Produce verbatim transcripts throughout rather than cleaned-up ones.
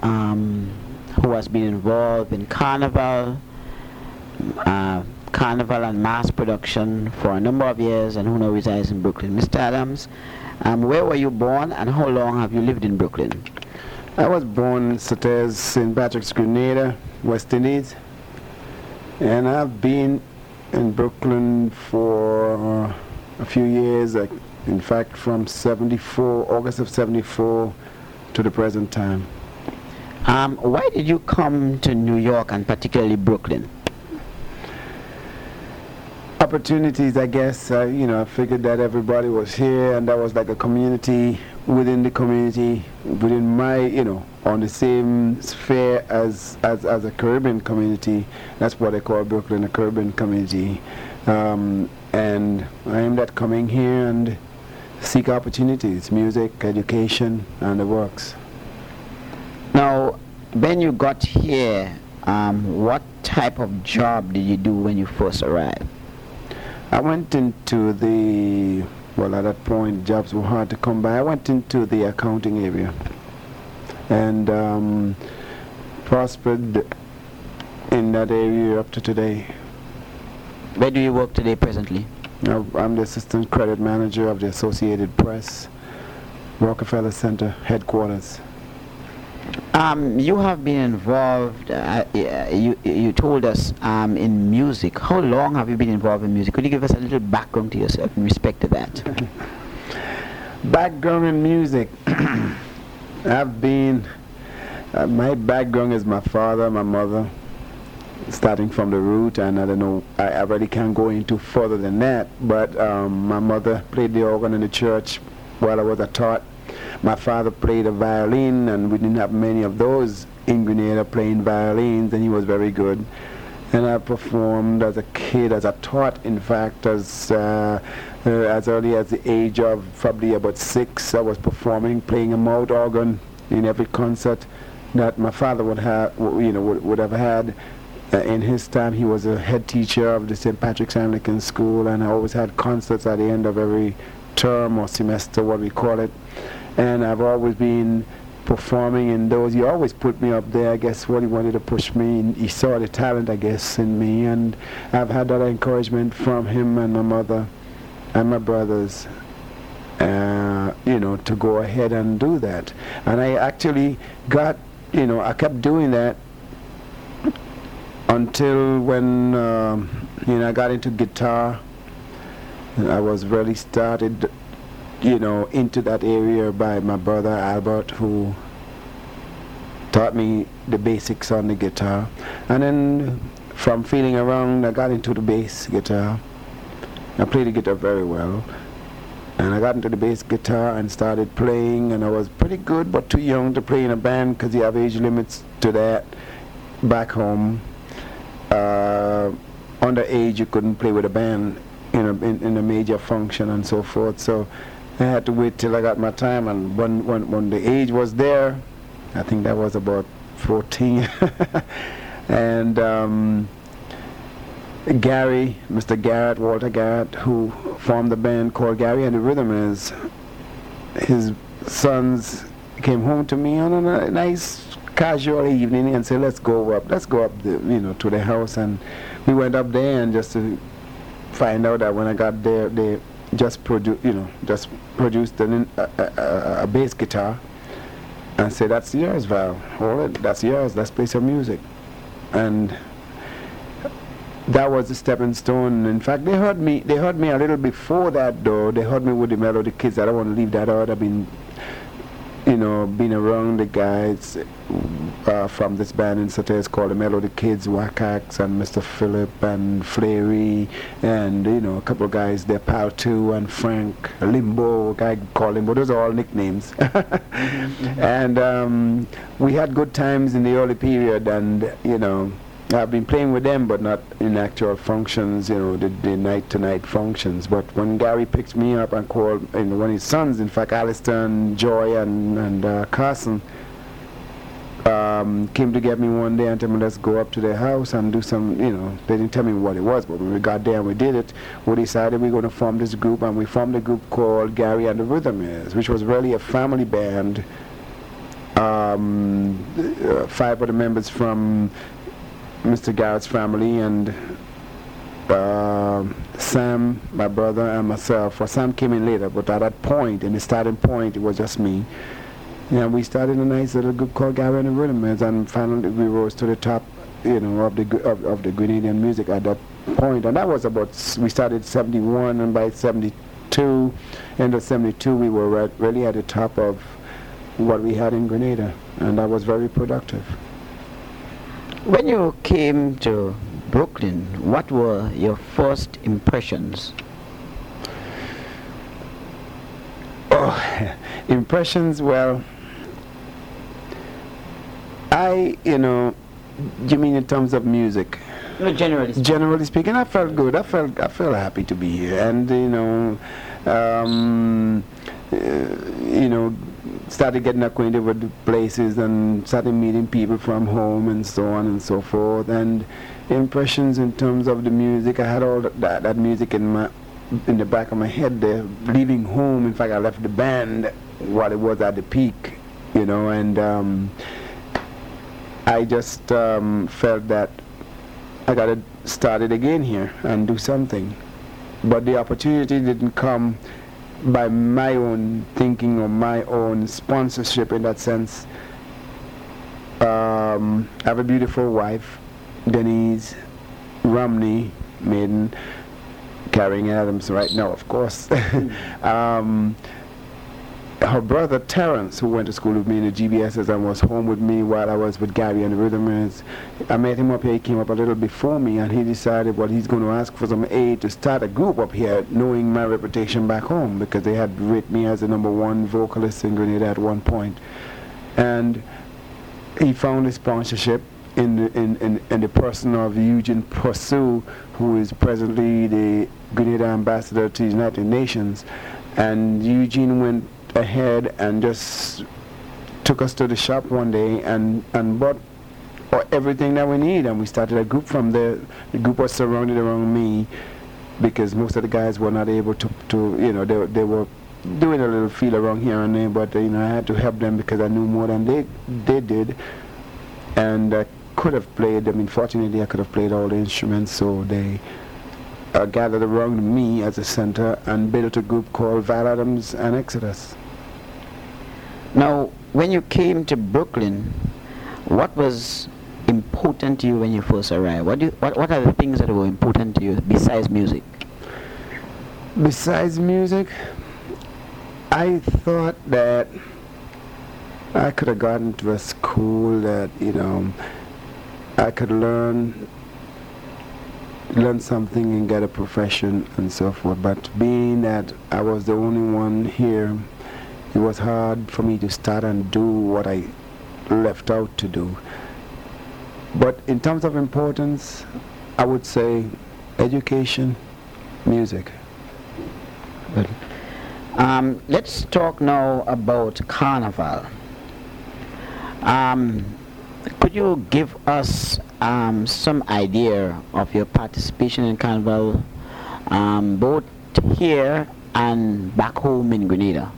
um, who has been involved in carnival, uh, carnival and mass production for a number of years, and who now resides in Brooklyn. Mister Adams, um, where were you born, and how long have you lived in Brooklyn? I was born in Saint Patrick's, Grenada, West Indies, and I've been in Brooklyn for uh, a few years. Like, in fact, from seventy-four, August of seventy-four to the present time. Um, why did you come to New York, and particularly Brooklyn? Opportunities, I guess. Uh, you know, I figured that everybody was here, and that was like a community within the community, within my, you know, on the same sphere as as, as a Caribbean community. That's what I call Brooklyn, a Caribbean community. Um, and I am that coming here and seek opportunities, music, education, and the works. Now, when you got here, um, what type of job did you do when you first arrived? I went into the, well, at that point jobs were hard to come by. I went into the accounting area and um, prospered in that area up to today. Where do you work today presently? Now, I'm the assistant credit manager of the Associated Press, Rockefeller Center headquarters. Um, you have been involved, uh, you, you told us, um, in music. How long have you been involved in music? Could you give us a little background to yourself in respect to that? Background in music. I've been, uh, my background is my father, my mother, starting from the root, and I don't know, I, I really can't go into further than that, but um, my mother played the organ in the church while I was a tot. My father played a violin, and we didn't have many of those in Grenada playing violins, and he was very good. And I performed as a kid, as a tot, in fact, as uh, uh, as early as the age of probably about six. I was performing, playing a mouth organ in every concert that my father would have, you know, would, would have had. Uh, in his time, he was a head teacher of the Saint Patrick's Anglican School, and I always had concerts at the end of every term or semester, what we call it. And I've always been performing in those. He always put me up there. I guess what he wanted to push me, and he saw the talent, I guess, in me. And I've had that encouragement from him and my mother and my brothers, uh, you know, to go ahead and do that. And I actually got, you know, I kept doing that until when, um, you know, I got into guitar. I was really started, you know, into that area by my brother Albert, who taught me the basics on the guitar. And then from feeling around, I got into the bass guitar. I played the guitar very well. And I got into the bass guitar and started playing, and I was pretty good, but too young to play in a band because you have age limits to that back home. Uh, underage, you couldn't play with a band in a, in, in a major function and so forth. So I had to wait till I got my time, and when, when, when the age was there, I think that was about fourteen, and um, Gary, Mister Garrett, Walter Garrett, who formed a band called Gary and the Rhythmers, his sons came home to me on a nice casual evening and said, let's go up, let's go up the, you know, to the house. And we went up there, and just to find out that when I got there, they just produced, you know, just produced an, a, a, a bass guitar and said, that's yours, Val, hold it, that's yours, let's play some music. And that was the stepping stone. In fact, they heard me, they heard me a little before that, though. They heard me with the Melody Kids. I don't want to leave that out. I've been, you know, been around the guys uh, from this band in Saturday called the Melody Kids, Wakax and Mister Philip and Flary, and, you know, a couple of guys there, Pal two and Frank, Limbo, a guy called Limbo. Those are all nicknames. And um, we had good times in the early period, and, you know, I've been playing with them, but not in actual functions, you know, the, the night-to-night functions. But when Gary picked me up and called, and one of his sons, in fact, Alistair and Joy and, and uh, Carson, um, came to get me one day and told me, let's go up to their house and do some, you know, they didn't tell me what it was, but when we got there and we did it, we decided we were going to form this group, and we formed a group called Gary and the Rhythmers, which was really a family band. Uh, um, uh, five of the members from Mister Garrett's family, and uh, Sam, my brother, and myself. Well, Sam came in later, but at that point, in the starting point, it was just me. And we started a nice little group called Gary and the Rhythmheads, and finally we rose to the top, you know, of the of, of the Grenadian music at that point. And that was about, we started seventy-one, and by seventy-two, end of seventy-two, we were right, really at the top of what we had in Grenada, and that was very productive. When you came to Brooklyn, what were your first impressions? Oh, impressions, well, I, you know, you mean in terms of music? No, generally speaking. Generally speaking, I felt good. I felt, I felt happy to be here, and you know, um, uh, you know, started getting acquainted with the places and started meeting people from home and so on and so forth. And impressions in terms of the music, I had all that, that music in my in the back of my head there. Leaving home, in fact, I left the band while it was at the peak, you know, and um, I just um, felt that I got to start it again here and do something. But the opportunity didn't come by my own thinking or my own sponsorship in that sense. Um, I have a beautiful wife, Denise Romney Maiden, carrying Adams right now, of course. um, her brother Terrence, who went to school with me in the G B Ss and was home with me while I was with Gary and the Rhythmheads, I met him up here. He came up a little before me, and he decided, well, he's going to ask for some aid to start a group up here, knowing my reputation back home, because they had rated me as the number one vocalist in Grenada at one point. And he found a sponsorship in the, in, in, in the person of Eugene Pursu, who is presently the Grenada ambassador to the United Nations. And Eugene went ahead and just took us to the shop one day and, and bought everything that we need, and we started a group from there. The group was surrounded around me because most of the guys were not able to, to you know, they, they were doing a little feel around here and there, but you know, I had to help them because I knew more than they, they did, and I could have played, I mean, fortunately I could have played all the instruments, so they uh, gathered around me as a center and built a group called Val Adams and Exodus. Now, when you came to Brooklyn, what was important to you when you first arrived? What, do you, what, what are the things that were important to you besides music? Besides music, I thought that I could have gotten to a school that, you know, I could learn learn something and get a profession and so forth. But being that I was the only one here, it was hard for me to start and do what I left out to do. But in terms of importance, I would say education, music. Good. Um, let's talk now about Carnival. Um, could you give us um, some idea of your participation in Carnival, um, both here and back home in Grenada?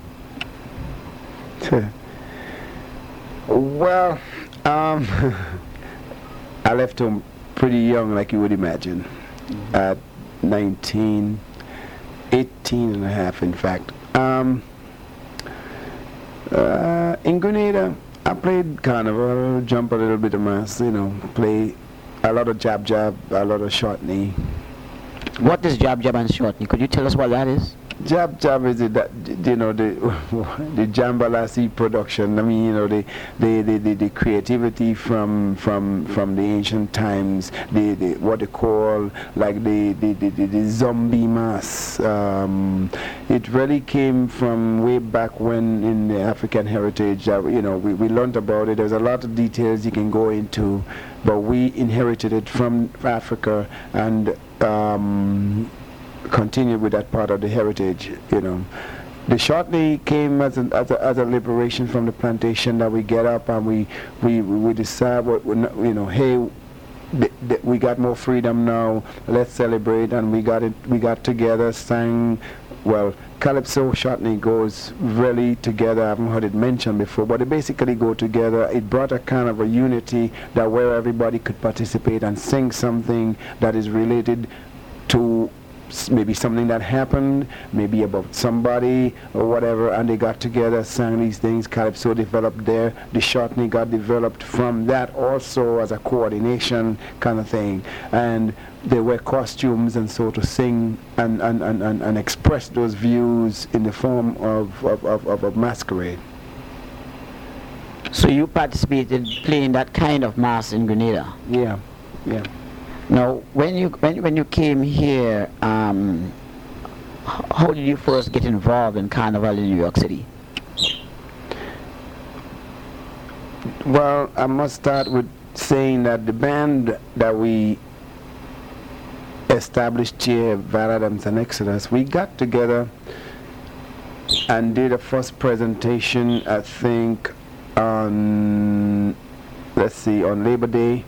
Well, um, I left home pretty young, like you would imagine, mm-hmm. at nineteen, eighteen and a half, in fact. Um, uh, in Grenada, I played Carnival, jump a little bit of mass, you know, play a lot of jab jab, a lot of short knee. What is jab jab and short knee? Could you tell us what that is? Jab Jab is the, that, you know, the the Jambalasi production. I mean, you know, the the, the, the, the creativity from from from the ancient times. The, the what they call like the the, the, the, the zombie mass. Um, it really came from way back when in the African heritage. Uh, you know, we we learned about it. There's a lot of details you can go into, but we inherited it from Africa and. Um, continue with that part of the heritage, you know. The shortly came as a, as a, as a liberation from the plantation that we get up and we we, we decide what, you know, hey, th th we got more freedom now, let's celebrate, and we got it, we got together, sang well, Calypso, Shotney goes really together. I haven't heard it mentioned before, but they basically go together. It brought a kind of a unity that where everybody could participate and sing something that is related to maybe something that happened, maybe about somebody or whatever, and they got together, sang these things. Calypso developed there. The Shotney got developed from that also as a coordination kind of thing. And they wear costumes and so to sing and, and, and, and, and express those views in the form of, of, of, of a masquerade. So you participated playing that kind of mass in Grenada? Yeah, yeah. Now, when you when, when you came here, um, h- how did you first get involved in Carnival in New York City? Well, I must start with saying that the band that we established here, Val Adams and Exodus, we got together and did a first presentation, I think, on, let's see, on Labor Day.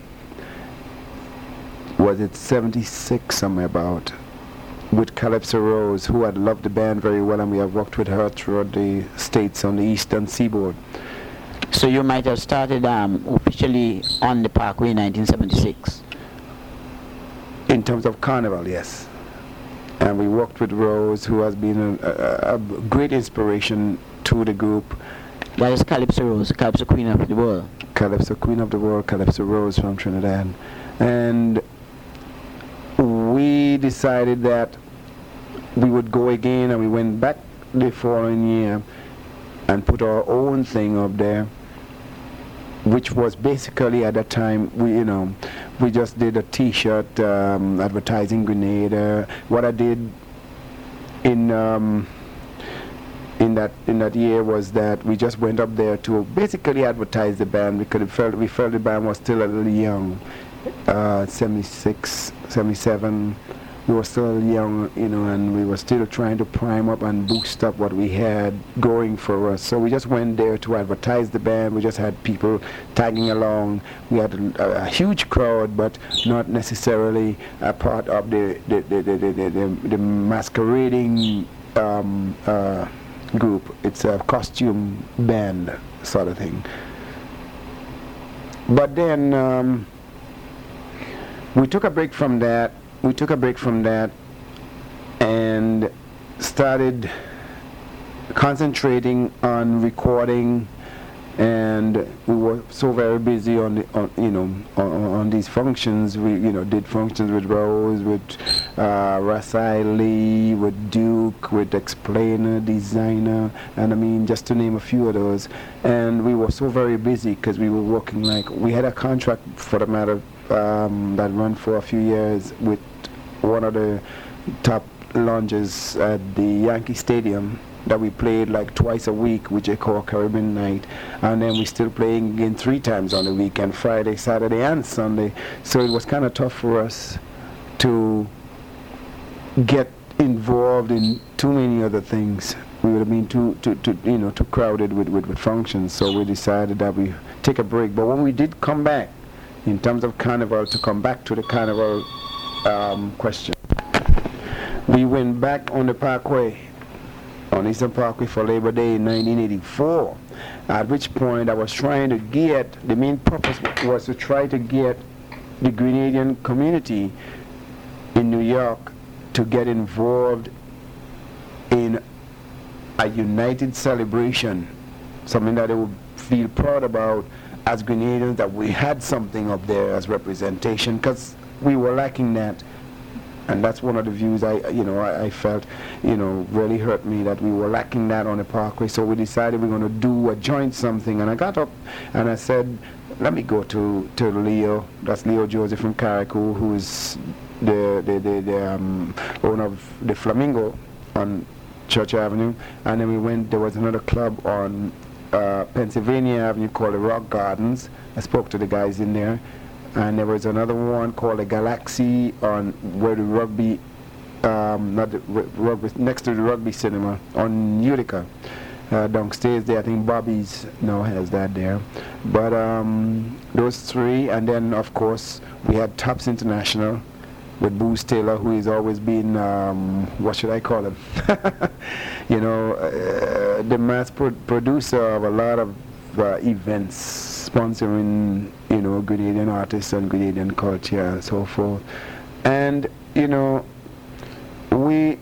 Was it seventy-six, somewhere about, with Calypso Rose, who had loved the band very well, and we have worked with her throughout the states on the eastern seaboard. So you might have started um, officially on the Parkway in nineteen seventy-six? In terms of Carnival, yes. And we worked with Rose, who has been a, a, a great inspiration to the group. That is Calypso Rose, Calypso Queen of the World. Calypso Queen of the World, Calypso Rose from Trinidad. And we decided that we would go again, and we went back the following year and put our own thing up there, which was basically at that time, we, you know, we just did a T-shirt um, advertising Grenada. What I did in um, in that in that year was that we just went up there to basically advertise the band, because we felt we felt the band was still a little young. Uh, seventy-six, seventy-seven, we were still young, you know, and we were still trying to prime up and boost up what we had going for us. So we just went there to advertise the band. We just had people tagging along. We had a, a huge crowd, but not necessarily a part of the the the the, the, the, the, the masquerading um, uh, group. It's a costume band sort of thing. But then um, we took a break from that. We took a break from that and started concentrating on recording, and we were so very busy on the, on, you know, on, on these functions. We, you know, did functions with Rose, with uh, Rasai Lee, with Duke, with Explainer, Designer, and I mean, just to name a few of those. And we were so very busy because we were working like, we had a contract, for the matter, um, that ran for a few years with one of the top lounges at the Yankee Stadium, that we played like twice a week, which they call Caribbean Night, and then we still playing again three times on the weekend, Friday, Saturday, and Sunday. So it was kind of tough for us to get involved in too many other things. We would have been too, too, too you know, too crowded with, with, with functions. So we decided that we take a break. But when we did come back, in terms of Carnival, to come back to the Carnival um, question, we went back on the Parkway, on Eastern Parkway, for Labor Day in nineteen eighty-four, at which point I was trying to get, the main purpose was to try to get the Grenadian community in New York to get involved in a united celebration, something that they would feel proud about as Grenadians, that we had something up there as representation, because we were lacking that. And that's one of the views I, you know, I, I felt, you know, really hurt me, that we were lacking that on the Parkway. So we decided we're going to do a joint something. And I got up and I said, let me go to, to Leo. That's Leo Joseph from Carriacou, who is the, the, the, the um, owner of the Flamingo on Church Avenue. And then we went, there was another club on uh, Pennsylvania Avenue called the Rock Gardens. I spoke to the guys in there. And there was another one called the Galaxy on where the rugby, um, not the rugby, next to the rugby cinema on Utica. Uh, downstairs there, I think Bobby's now has that there. But um, those three, and then of course we had Tops International with Bruce Taylor, who has always been, um, what should I call him? you know, uh, the mass pro producer of a lot of uh, events, sponsoring, you know, Grenadian artists and Grenadian culture and so forth. And, you know, we,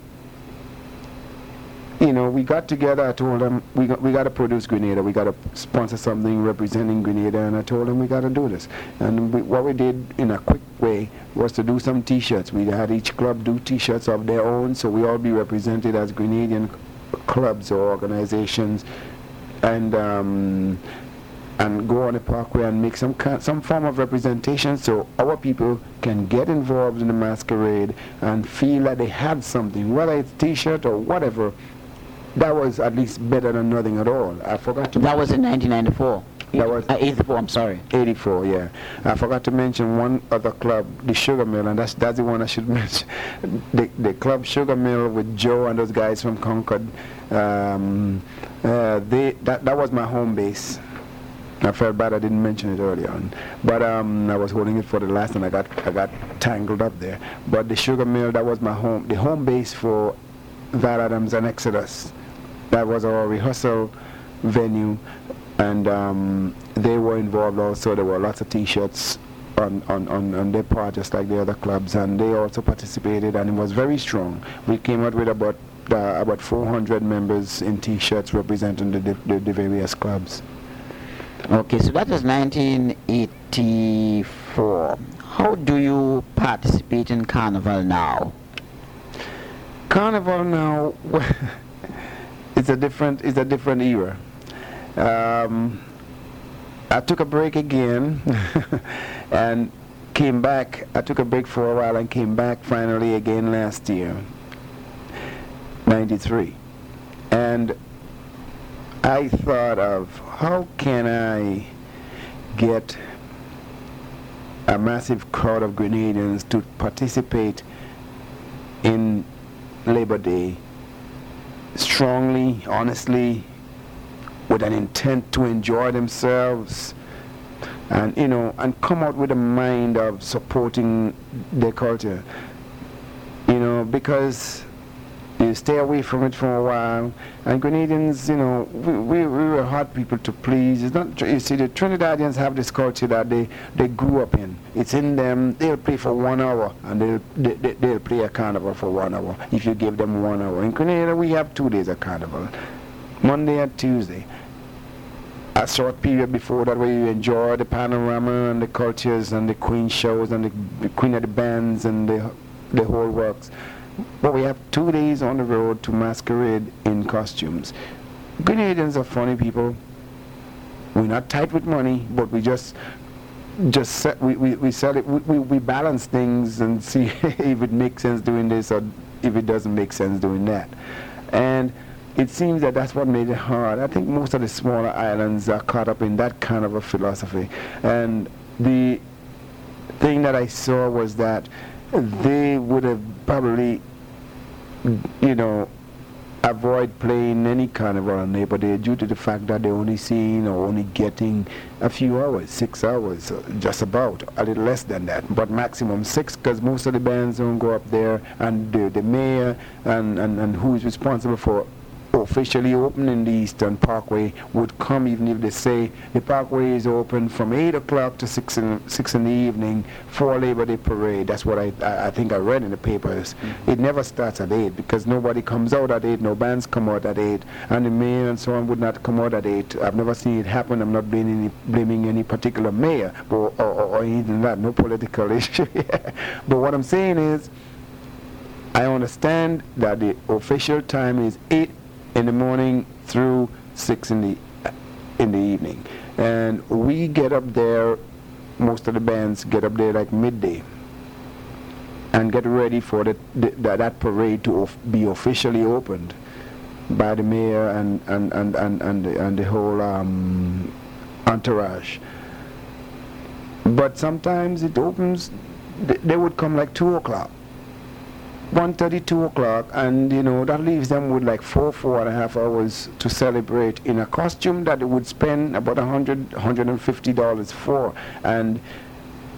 you know, we got together. I told them we got we got to produce Grenada. We got to sponsor something representing Grenada, and I told them we got to do this. And we, what we did in a quick way was to do some T-shirts. We had each club do T-shirts of their own, so we all be represented as Grenadian clubs or organizations, and um, and go on the parkway and make some kind, some form of representation, so our people can get involved in the masquerade and feel that they have something, whether it's T-shirt or whatever. That was at least better than nothing at all. I forgot to. That was in nineteen ninety-four. That was uh, eighty-four. I'm sorry. eighty-four. Yeah. I forgot to mention one other club, the Sugar Mill, and that's that's the one I should mention. The the club Sugar Mill with Joe and those guys from Concord. Um, uh, they that that was my home base. I felt bad I didn't mention it earlier on, but um, I was holding it for the last, and I got I got tangled up there. But the Sugar Mill, that was my home, the home base for Val Adams and Exodus. That was our rehearsal venue, and um, they were involved also. There were lots of T-shirts on, on, on, on their part, just like the other clubs, and they also participated, and it was very strong. We came out with about uh, about four hundred members in T-shirts representing the, the, the various clubs. Okay, so that was nineteen eighty-four. How do you participate in Carnival now? Carnival now, it's a different, it's a different era. Um, I took a break again, and came back. I took a break for a while and came back finally again last year, ninety-three, and I thought of how can I get a massive crowd of Grenadians to participate in Labor Day strongly, honestly, with an intent to enjoy themselves, and you know, and come out with a mind of supporting their culture. You know, because you stay away from it for a while, and Grenadians, you know, we, we, we were hard people to please. It's not, you see, the Trinidadians have this culture that they, they grew up in. It's in them. They'll play for one hour, and they'll, they, they, they'll play a carnival for one hour if you give them one hour. In Grenada, we have two days of carnival, Monday and Tuesday. A short period before that where you enjoy the panorama and the cultures and the Queen shows and the, the Queen of the bands and the, the whole works. But we have two days on the road to masquerade in costumes. Grenadians are funny people. We're not tight with money, but we just just set, we, we, we sell it, we, we, we balance things and see if it makes sense doing this or if it doesn't make sense doing that. And it seems that that's what made it hard. I think most of the smaller islands are caught up in that kind of a philosophy. And the thing that I saw was that they would have probably, you know, avoid playing any carnival on Labor Day due to the fact that they're only seeing or only getting a few hours, six hours, just about, a little less than that, but maximum six, because most of the bands don't go up there, and the, the mayor and, and, and who is responsible for officially opening the Eastern Parkway would come even if they say the parkway is open from eight o'clock to six in, six in the evening for Labor Day parade. That's what I, I, I think I read in the papers. Mm-hmm. It never starts at eight because nobody comes out at eight, no bands come out at eight, and the mayor and so on would not come out at eight. I've never seen it happen. I'm not blaming any, blaming any particular mayor or, or, or even that, no political issue. But what I'm saying is, I understand that the official time is eight in the morning through six in the in the evening, and we get up there. Most of the bands get up there like midday and get ready for the, the, the, that parade to of, be officially opened by the mayor and and and and and the, and the whole um, entourage. But sometimes it opens. Th they would come like two o'clock. one thirty, two o'clock, and you know that leaves them with like four, four and a half hours to celebrate in a costume that they would spend about a hundred, hundred and fifty dollars for. And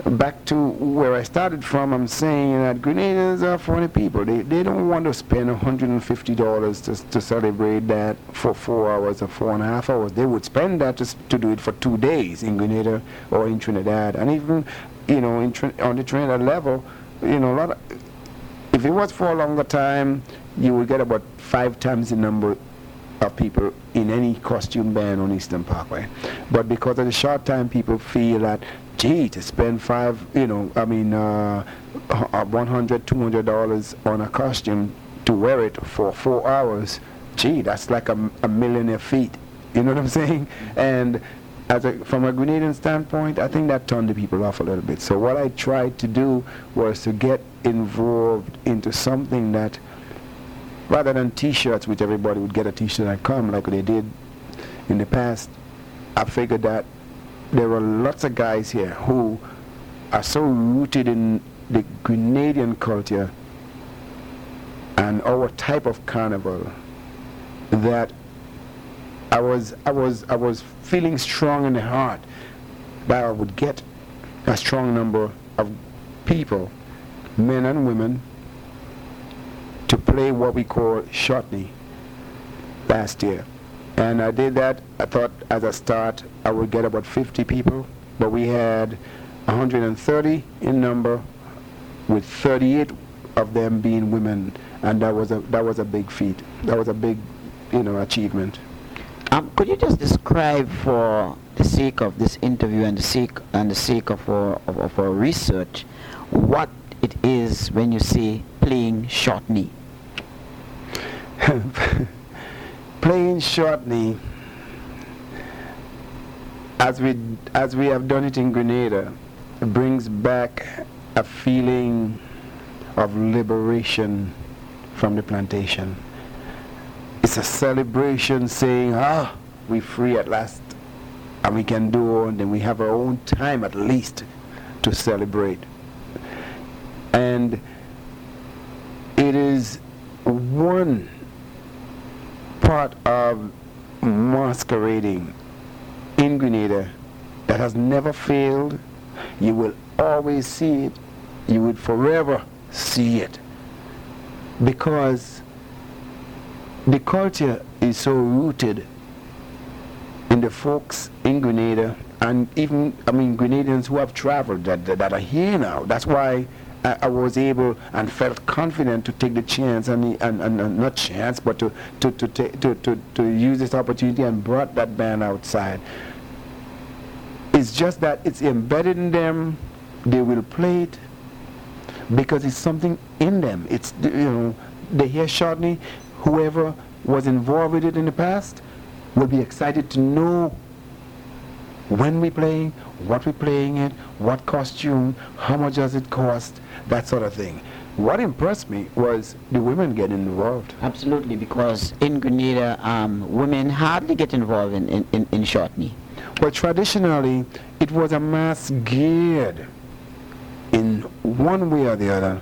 back to where I started from, I'm saying that Grenadians are funny people. They, they don't want to spend one hundred fifty dollars to, to celebrate that for four hours or four and a half hours. They would spend that to, to do it for two days in Grenada or in Trinidad. And even, you know, in, on the Trinidad level, you know, a lot of, if it was for a longer time, you would get about five times the number of people in any costume band on Eastern Parkway. But because of the short time, people feel that, gee, to spend five, you know, I mean, uh, one hundred, two hundred dollars on a costume to wear it for four hours, gee, that's like a, a millionaire feat. You know what I'm saying? And as a, from a Grenadian standpoint, I think that turned the people off a little bit. So what I tried to do was to get involved into something that, rather than T-shirts, which everybody would get a T-shirt and come like they did in the past, I figured that there were lots of guys here who are so rooted in the Grenadian culture and our type of carnival that I was I was I was feeling strong in the heart that I would get a strong number of people, men and women, to play what we call shortney last year. And I did that. I thought as a start I would get about fifty people, but we had one hundred thirty in number, with thirty-eight of them being women, and that was a that was a big feat. That was a big, you know, achievement. Um, could you just describe, for the sake of this interview and the sake and the sake of our of, of our research, what it is when you say playing shortney? Playing shortney, as we as we have done it in Grenada, brings back a feeling of liberation from the plantation. It's a celebration saying, ah, we're free at last, and we can do it, and we have our own time at least to celebrate. And it is one part of masquerading in Grenada that has never failed. You will always see it. You would forever see it, because the culture is so rooted in the folks in Grenada, and even, I mean, Grenadians who have traveled that, that, that are here now. That's why I, I was able and felt confident to take the chance, and, and, and, and not chance, but to to to, ta- to to to use this opportunity and brought that band outside. It's just that it's embedded in them. They will play it because it's something in them. It's, you know, they hear shortney. Whoever was involved with it in the past will be excited to know when we're playing, what we're playing it, what costume, how much does it cost, that sort of thing. What impressed me was the women getting involved. Absolutely, because in Grenada, um, women hardly get involved in, in, in, in shortney. Well, traditionally, it was a mass geared in one way or the other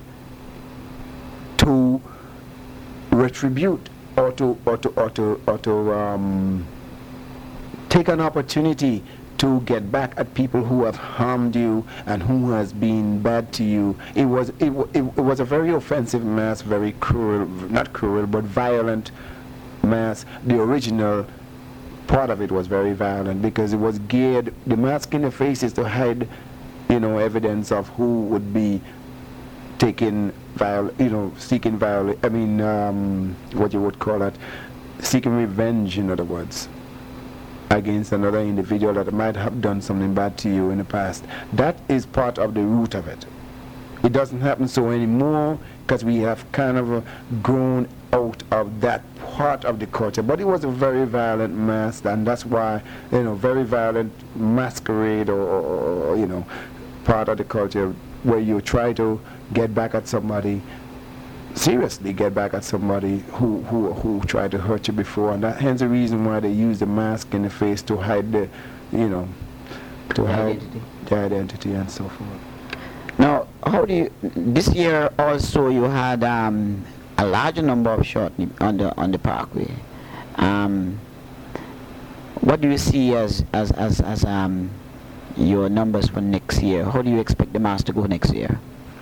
to retribute or to or to or to, or to um, take an opportunity to get back at people who have harmed you and who has been bad to you. It was it, it, it was a very offensive mass, very cruel, not cruel, but violent mass. The original part of it was very violent because it was geared, the mask in the face is to hide, you know, evidence of who would be taking viol, you know, seeking viol, I mean, um, what you would call it, seeking revenge, in other words, against another individual that might have done something bad to you in the past. That is part of the root of it. It doesn't happen so anymore because we have kind of uh, grown out of that part of the culture. But it was a very violent mask, and that's why, you know, very violent masquerade or, or, or you know, part of the culture where you try to get back at somebody, seriously get back at somebody who, who, who tried to hurt you before. And that hence the reason why they use the mask in the face to hide the, you know, to The hide identity. the identity and so forth. Now, how do you, this year also you had um, a larger number of shortney on the on the parkway. Um, what do you see as as as, as um, your numbers for next year? How do you expect the mass to go next year?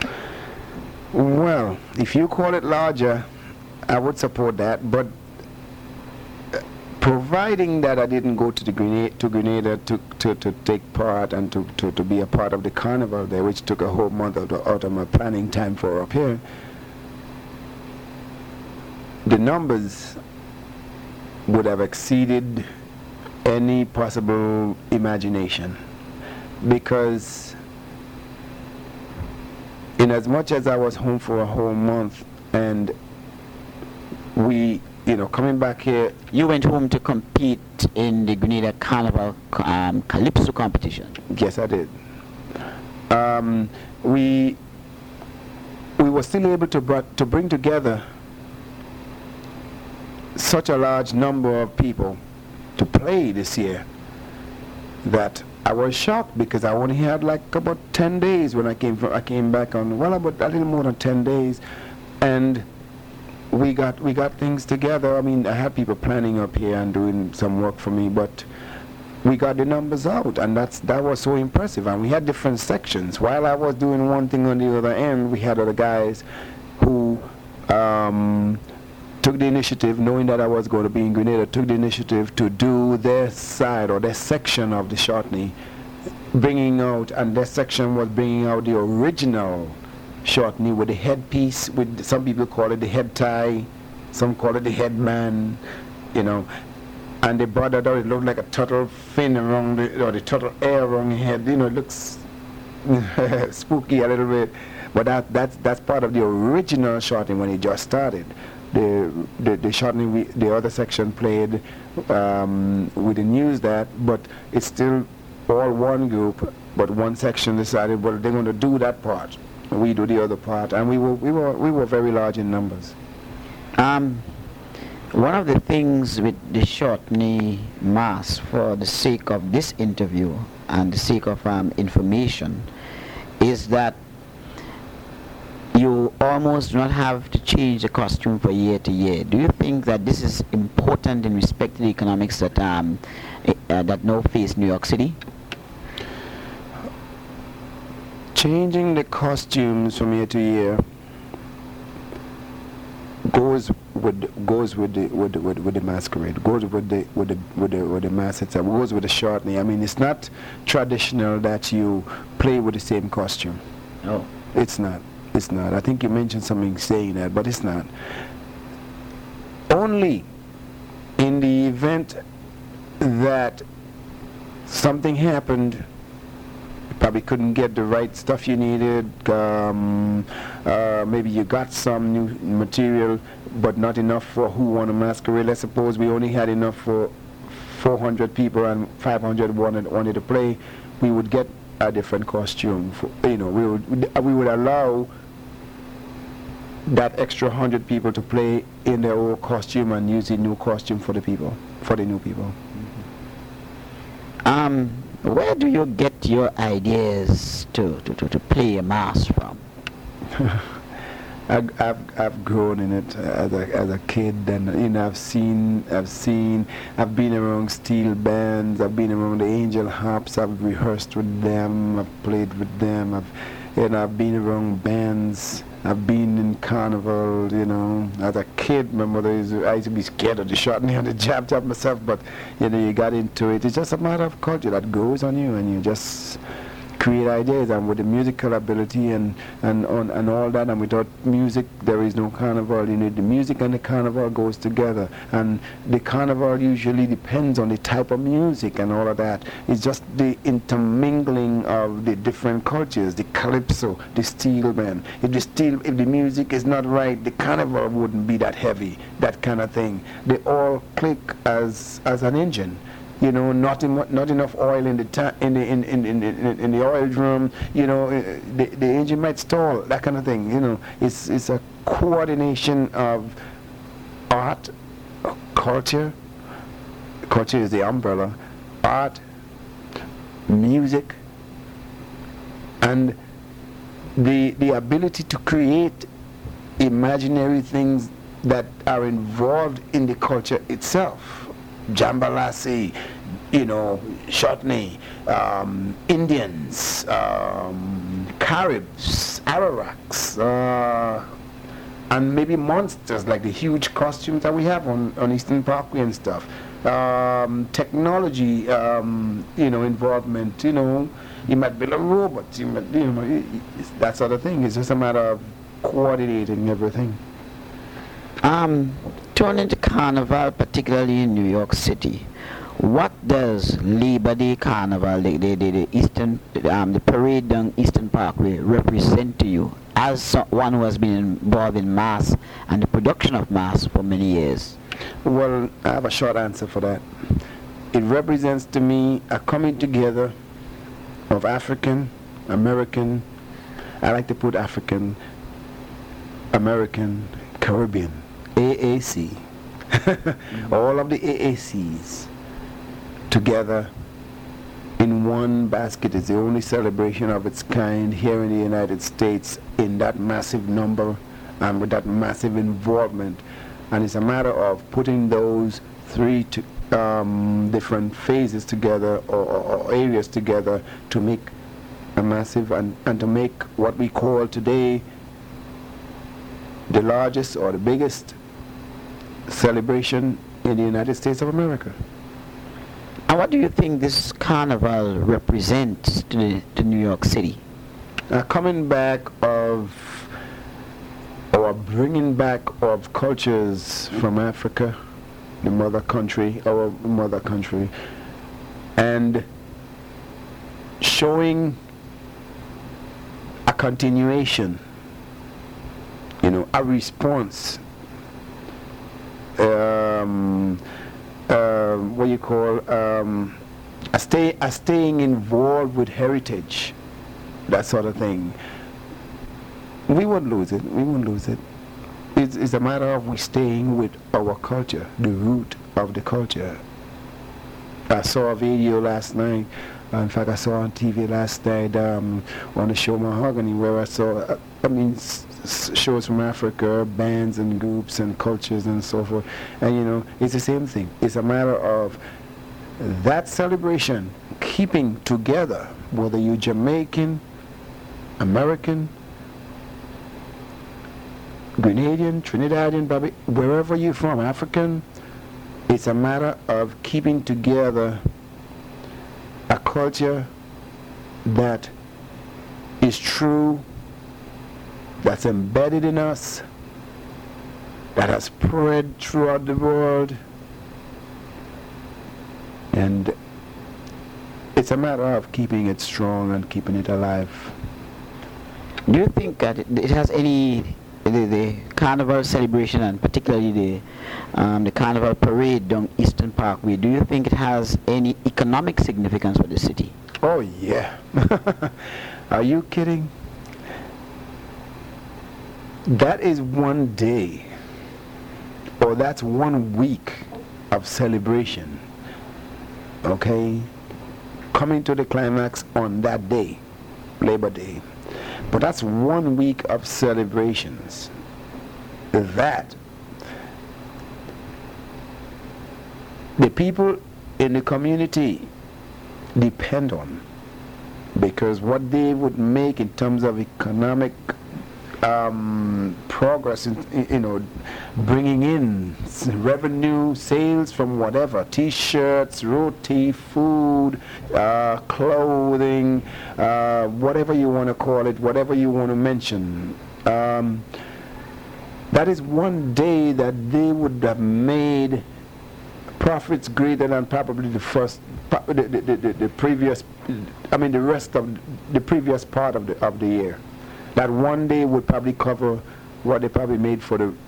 Well, if you call it larger, I would support that, but providing that I didn't go to the Grenada, to Grenada to, to, to take part and to, to, to be a part of the carnival there, which took a whole month out of, out of my planning time for up here, the numbers would have exceeded any possible imagination. Because in as much as I was home for a whole month and we, you know, coming back here. You went home to compete in the Grenada Carnival um, Calypso competition. Yes, I did. Um, we we were still able to br to bring together such a large number of people to play this year that I was shocked, because I only had like about ten days when I came from, I came back on, well, about a little more than ten days, and we got we got things together. I mean, I had people planning up here and doing some work for me, but we got the numbers out, and that's that was so impressive. And we had different sections. While I was doing one thing on the other end, we had other guys who um, took the initiative, knowing that I was going to be in Grenada, took the initiative to do their side or their section of the Shortney, bringing out, and their section was bringing out the original Shortney with the headpiece, with some people call it the head tie, some call it the headman, you know, and they brought that out. It looked like a turtle fin around the, or the turtle air around the head. You know, it looks spooky a little bit, but that that's that's part of the original Shortney when it just started. The the, the Shortney, we, the other section played. Um, we didn't use that, but it's still all one group. But one section decided, well, they're going to do that part. We do the other part, and we were we were we were very large in numbers. Um, one of the things with the Shortney Mass, for the sake of this interview and the sake of um, information, is that you almost do not have to change the costume from year to year. Do you think that this is important in respect to the economics that um, uh, that now face New York City? Changing the costumes from year to year goes with goes with the with the, with, with the masquerade, goes with the with the with the with the mass itself, goes with the Shortney. I mean, it's not traditional that you play with the same costume. Oh, it's not. It's not. I think you mentioned something saying that, but it's not. Only in the event that something happened, probably couldn't get the right stuff you needed, um, uh, maybe you got some new material but not enough for Who Won a Masquerade. Let's suppose we only had enough for four hundred people and five hundred wanted, wanted to play, we would get a different costume. For, you know, we would, we would allow that extra one hundred people to play in their old costume and use the new costume for the people, for the new people. Mm-hmm. Um, Where do you get your ideas to, to, to, to play a mass from? I, I've I've grown in it as a as a kid, and you know I've seen I've seen I've been around steel bands, I've been around the Angel Harps, I've rehearsed with them, I've played with them, I've you know I've been around bands. I've been in carnival, you know. As a kid, my mother used to, I used to be scared of the Shortney and the jab jab myself, but you know, you got into it. It's just a matter of culture that grows on you, and you just create ideas. And with the musical ability and and on and all that, and without music, there is no carnival. You know, the music and the carnival goes together, and the carnival usually depends on the type of music and all of that. It's just the intermingling of the different cultures, the calypso, the steel band. If the steel, if the music is not right, the carnival wouldn't be that heavy, that kind of thing. They all click as as an engine. You know, not in, not enough oil in the ta in the in, in, in, in, in the oil drum. You know, the, the engine might stall. That kind of thing. You know, it's it's a coordination of art, culture. Culture is the umbrella. Art, music, and the the ability to create imaginary things that are involved in the culture itself. Jambalasi, you know, Chutney, um, Indians, um, Caribs, Arawaks, uh, and maybe monsters like the huge costumes that we have on, on Eastern Parkway and stuff. Um, technology, um, you know, involvement, you know, you might build a robot, you might, you know, it, it's that sort of thing. It's just a matter of coordinating everything. Um, turning to Carnival, particularly in New York City, what does Labor Day Carnival, the, the, the, the Eastern, um, the parade down Eastern Parkway, represent to you as someone who has been involved in mass and the production of mass for many years? Well, I have a short answer for that. It represents to me a coming together of African, American, I like to put African, American, Caribbean, A A C. Mm-hmm. All of the A A Cs together in one basket. Is the only celebration of its kind here in the United States in that massive number and with that massive involvement. And it's a matter of putting those three to, um, different phases together or, or, or areas together to make a massive and, and to make what we call today the largest or the biggest celebration in the United States of America. And what do you think this carnival represents to, the, to New York City? Uh, coming back of or bringing back of cultures from Africa, the mother country, our mother country, and showing a continuation, you know, a response, um, uh, what you call um, a, stay, a staying involved with heritage, that sort of thing. We won't lose it. We won't lose it. It's, it's a matter of we staying with our culture, the root of the culture. I saw a video last night. Uh, in fact, I saw on T V last night um, on the show Mahogany, where I saw, uh, I mean, s s shows from Africa, bands and groups and cultures and so forth. And you know, it's the same thing. It's a matter of that celebration keeping together, whether you're Jamaican, American, Grenadian, Trinidadian, Babi, wherever you're from, African, it's a matter of keeping together a culture that is true, that's embedded in us, that has spread throughout the world, and it's a matter of keeping it strong and keeping it alive. Do you think that it, it has any, the, the carnival celebration and particularly the um, the carnival parade down Eastern Parkway, do you think it has any economic significance for the city? Oh yeah. Are you kidding? That is one day, or that's one week of celebration, okay, coming to the climax on that day, Labor Day. But that's one week of celebrations that the people in the community depend on, because what they would make in terms of economic um, progress, in, you know, bringing in revenue, sales from whatever, t-shirts, roti, food, uh, clothing, uh, whatever you want to call it, whatever you want to mention. Um, that is one day that they would have made profits greater than probably the first, the, the, the, the previous, I mean the rest of the previous part of the of the year. That one day would probably cover what they probably made for the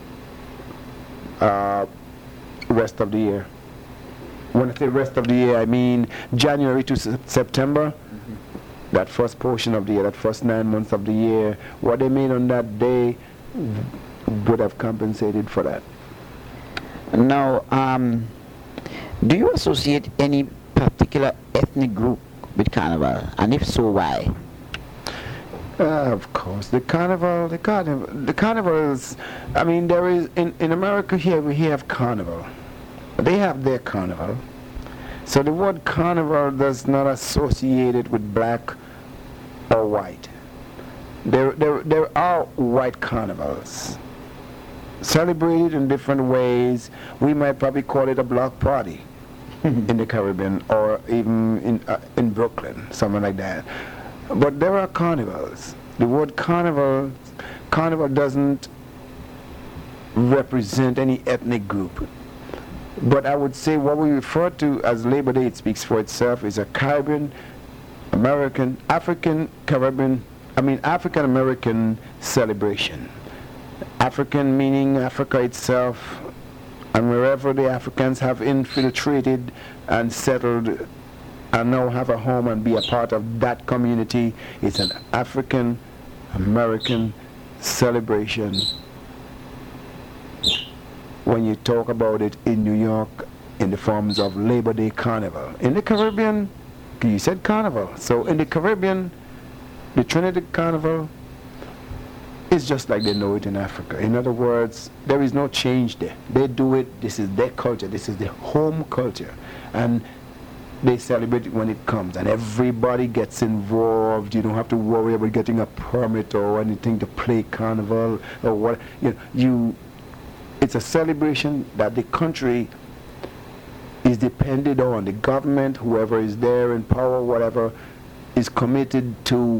uh, rest of the year. When I say rest of the year, I mean January to se September. Mm-hmm. That first portion of the year, that first nine months of the year, what they made on that day would have compensated for that. Now, um, do you associate any particular ethnic group with carnival, and if so, why? Uh, of course, the carnival, the carnival, the carnival is, I mean, there is, in, in America here, we have carnival. They have their carnival. So the word carnival does not associate it with black or white. There, there, there are white carnivals celebrated in different ways. We might probably call it a block party in the Caribbean, or even in uh, in Brooklyn, something like that. But there are carnivals. The word carnival, carnival doesn't represent any ethnic group. But I would say what we refer to as Labor Day, it speaks for itself, is a Caribbean, American, African, Caribbean, I mean African American celebration. African meaning Africa itself, and wherever the Africans have infiltrated and settled and now have a home and be a part of that community, it's an African American celebration. When you talk about it in New York in the forms of Labor Day Carnival. In the Caribbean, you said carnival. So in the Caribbean, the Trinidad Carnival is just like they know it in Africa. In other words, there is no change there. They do it, this is their culture, this is their home culture. And they celebrate it when it comes, and everybody gets involved. You don't have to worry about getting a permit or anything to play carnival or what. You know, you it's a celebration that the country is dependent on. The government, whoever is there in power, whatever, is committed to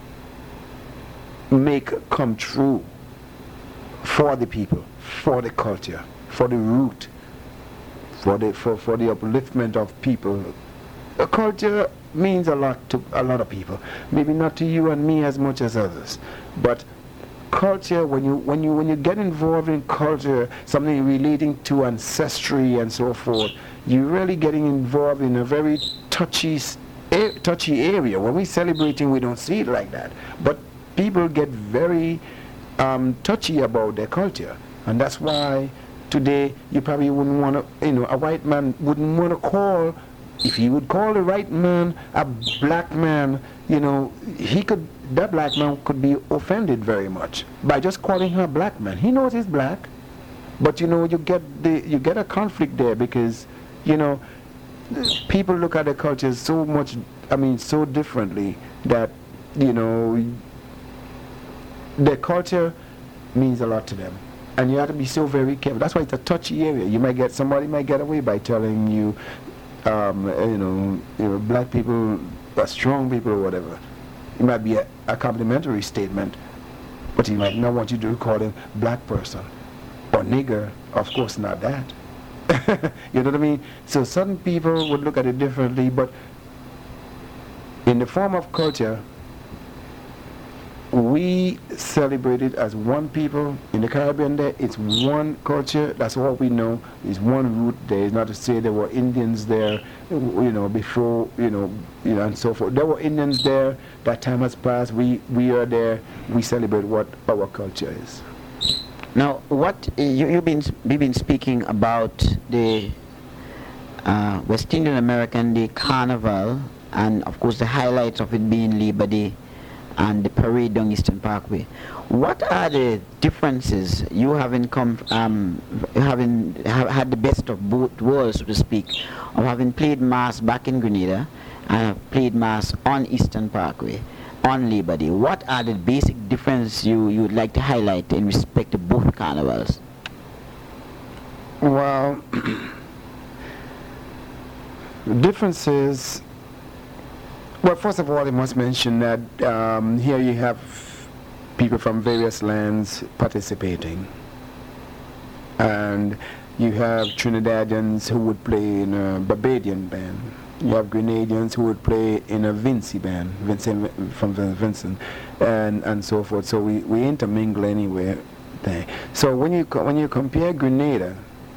make come true for the people, for the culture, for the root, for the for, for the upliftment of people. A culture means a lot to a lot of people. Maybe not to you and me as much as others, but culture, when you when you when you get involved in culture, something relating to ancestry and so forth, you're really getting involved in a very touchy a, touchy area. When we're celebrating, we don't see it like that, but people get very um, touchy about their culture, and that's why today you probably wouldn't want to, you know, a white man wouldn't want to call, if he would call the white man a black man, you know, he could, that black man could be offended very much by just calling him a black man. He knows he's black, but you know, you get the you get a conflict there because, you know, people look at the culture so much, I mean, so differently that, you know, their culture means a lot to them, and you have to be so very careful. That's why it's a touchy area. You might get somebody might get away by telling you, um, you know, you know, black people are strong people or whatever. It might be a, a complimentary statement, but he might not want you to call him black person or nigger. Of course, not that. You know what I mean? So certain people would look at it differently, but in the form of culture, we celebrate it as one people. In the Caribbean there, it's one culture. That's what we know. It's one root there. It's not to say there were Indians there, you know, before, you know, you know, and so forth. There were Indians there. That time has passed. We we are there. We celebrate what our culture is. Now, what uh, you, you've been you've been speaking about the uh, West Indian American Day Carnival, and of course the highlights of it being Labor Day and the parade down Eastern Parkway. What are the differences you having come um, having have had the best of both worlds, so to speak, of having played mass back in Grenada and have played mass on Eastern Parkway on Labor Day? What are the basic differences you you would like to highlight in respect to both carnivals? Well, the differences. Well, first of all, I must mention that um, here you have people from various lands participating. And you have Trinidadians who would play in a Barbadian band. You have Grenadians who would play in a Vincy band, Vincent, from Vincent, and, and so forth. So we, we intermingle anywhere there. So when you, when you compare Grenada,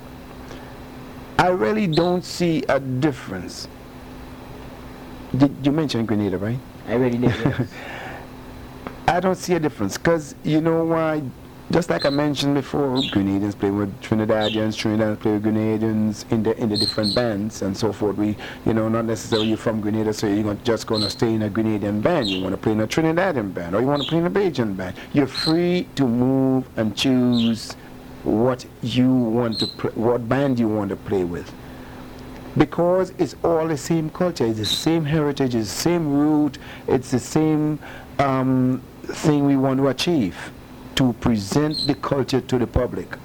I really don't see a difference. Did you mention Grenada, right? I really did, yes. I don't see a difference, because you know why? Just like I mentioned before, Grenadians play with Trinidadians, Trinidadians play with Grenadians in the in the different bands and so forth. We, you know, not necessarily you're from Grenada, so you're not just going to stay in a Grenadian band. You want to play in a Trinidadian band, or you want to play in a Bajan band. You're free to move and choose what you want to, pl- what band you want to play with. because it's all the same culture, it's the same heritage, it's the same root, it's the same um, thing we want to achieve, to present the culture to the public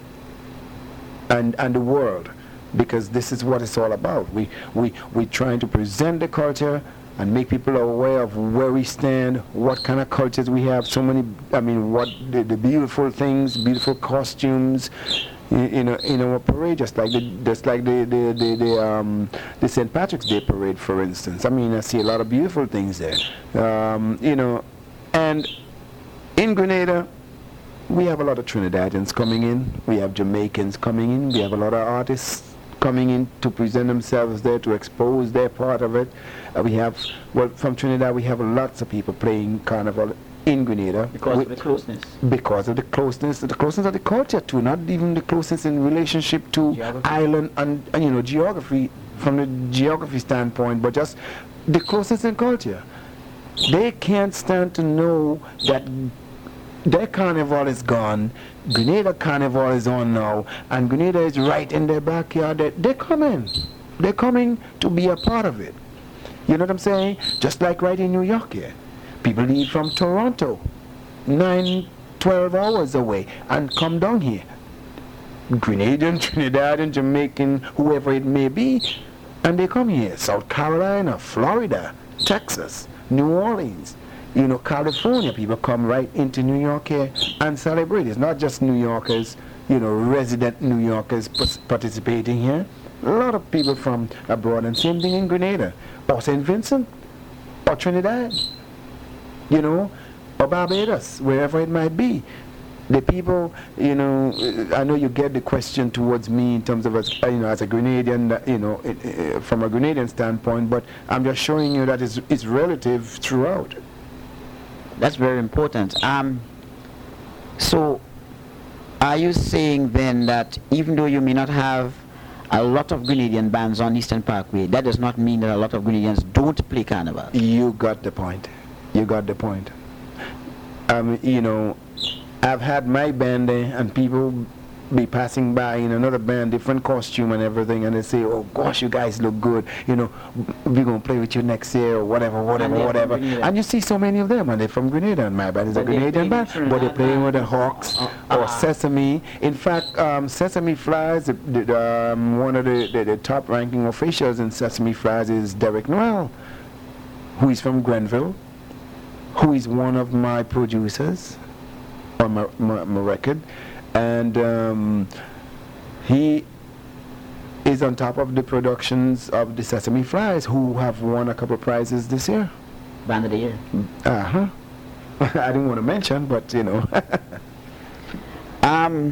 and, and the world, because this is what it's all about. We, we, we're trying to present the culture and make people aware of where we stand, what kind of cultures we have, so many, I mean, what the, the beautiful things, beautiful costumes, you know, in our parade, just like the just like the the the, the um the Saint Patrick's Day parade, for instance. I mean, I see a lot of beautiful things there. Um, you know, and in Grenada, we have a lot of Trinidadians coming in. We have Jamaicans coming in. We have a lot of artists coming in to present themselves there, to expose their part of it. Uh, we have, well, from Trinidad, we have lots of people playing carnival in Grenada. Because we, of the closeness. Because of the closeness, the closeness of the culture too, not even the closeness in relationship to geography. Island and, and, you know, geography, from the geography standpoint, but just the closeness in culture. They can't stand to know that their carnival is gone, Grenada carnival is on now, and Grenada is right in their backyard. They, they're coming. They're coming to be a part of it. You know what I'm saying? Just like right in New York here. People leave from Toronto, nine, twelve hours away, and come down here. Grenadian, Trinidadian, Jamaican, whoever it may be, and they come here. South Carolina, Florida, Texas, New Orleans, you know, California. People come right into New York here and celebrate. It's not just New Yorkers, you know, resident New Yorkers participating here. A lot of people from abroad, and same thing in Grenada, or Saint Vincent, or Trinidad, you know, or Barbados, wherever it might be. The people, you know, I know you get the question towards me in terms of, as, you know, as a Grenadian, you know, it, it, from a Grenadian standpoint, but I'm just showing you that it's, it's relative throughout. That's very important. Um, so, are you saying then that even though you may not have a lot of Grenadian bands on Eastern Parkway, that does not mean that a lot of Grenadians don't play carnival? You got the point. You got the point. Um, you know, I've had my band there, and people be passing by in another band, different costume and everything, and they say, "Oh gosh, you guys look good. You know, we're gonna play with you next year," or whatever, whatever, and whatever. And you see so many of them, and they're from Grenada. And my band is a Grenadian band, but they're playing with the Hawks uh, uh, or Sesame. In fact, um, Sesame Flies, the, the, um, one of the, the, the top-ranking officials in Sesame Flies is Derek Noel, who is from Grenville, who is one of my producers on my, my, my record, and um, he is on top of the productions of the Sesame Flies, who have won a couple of prizes this year. Band of the Year. Uh-huh. I didn't want to mention, but you know. um,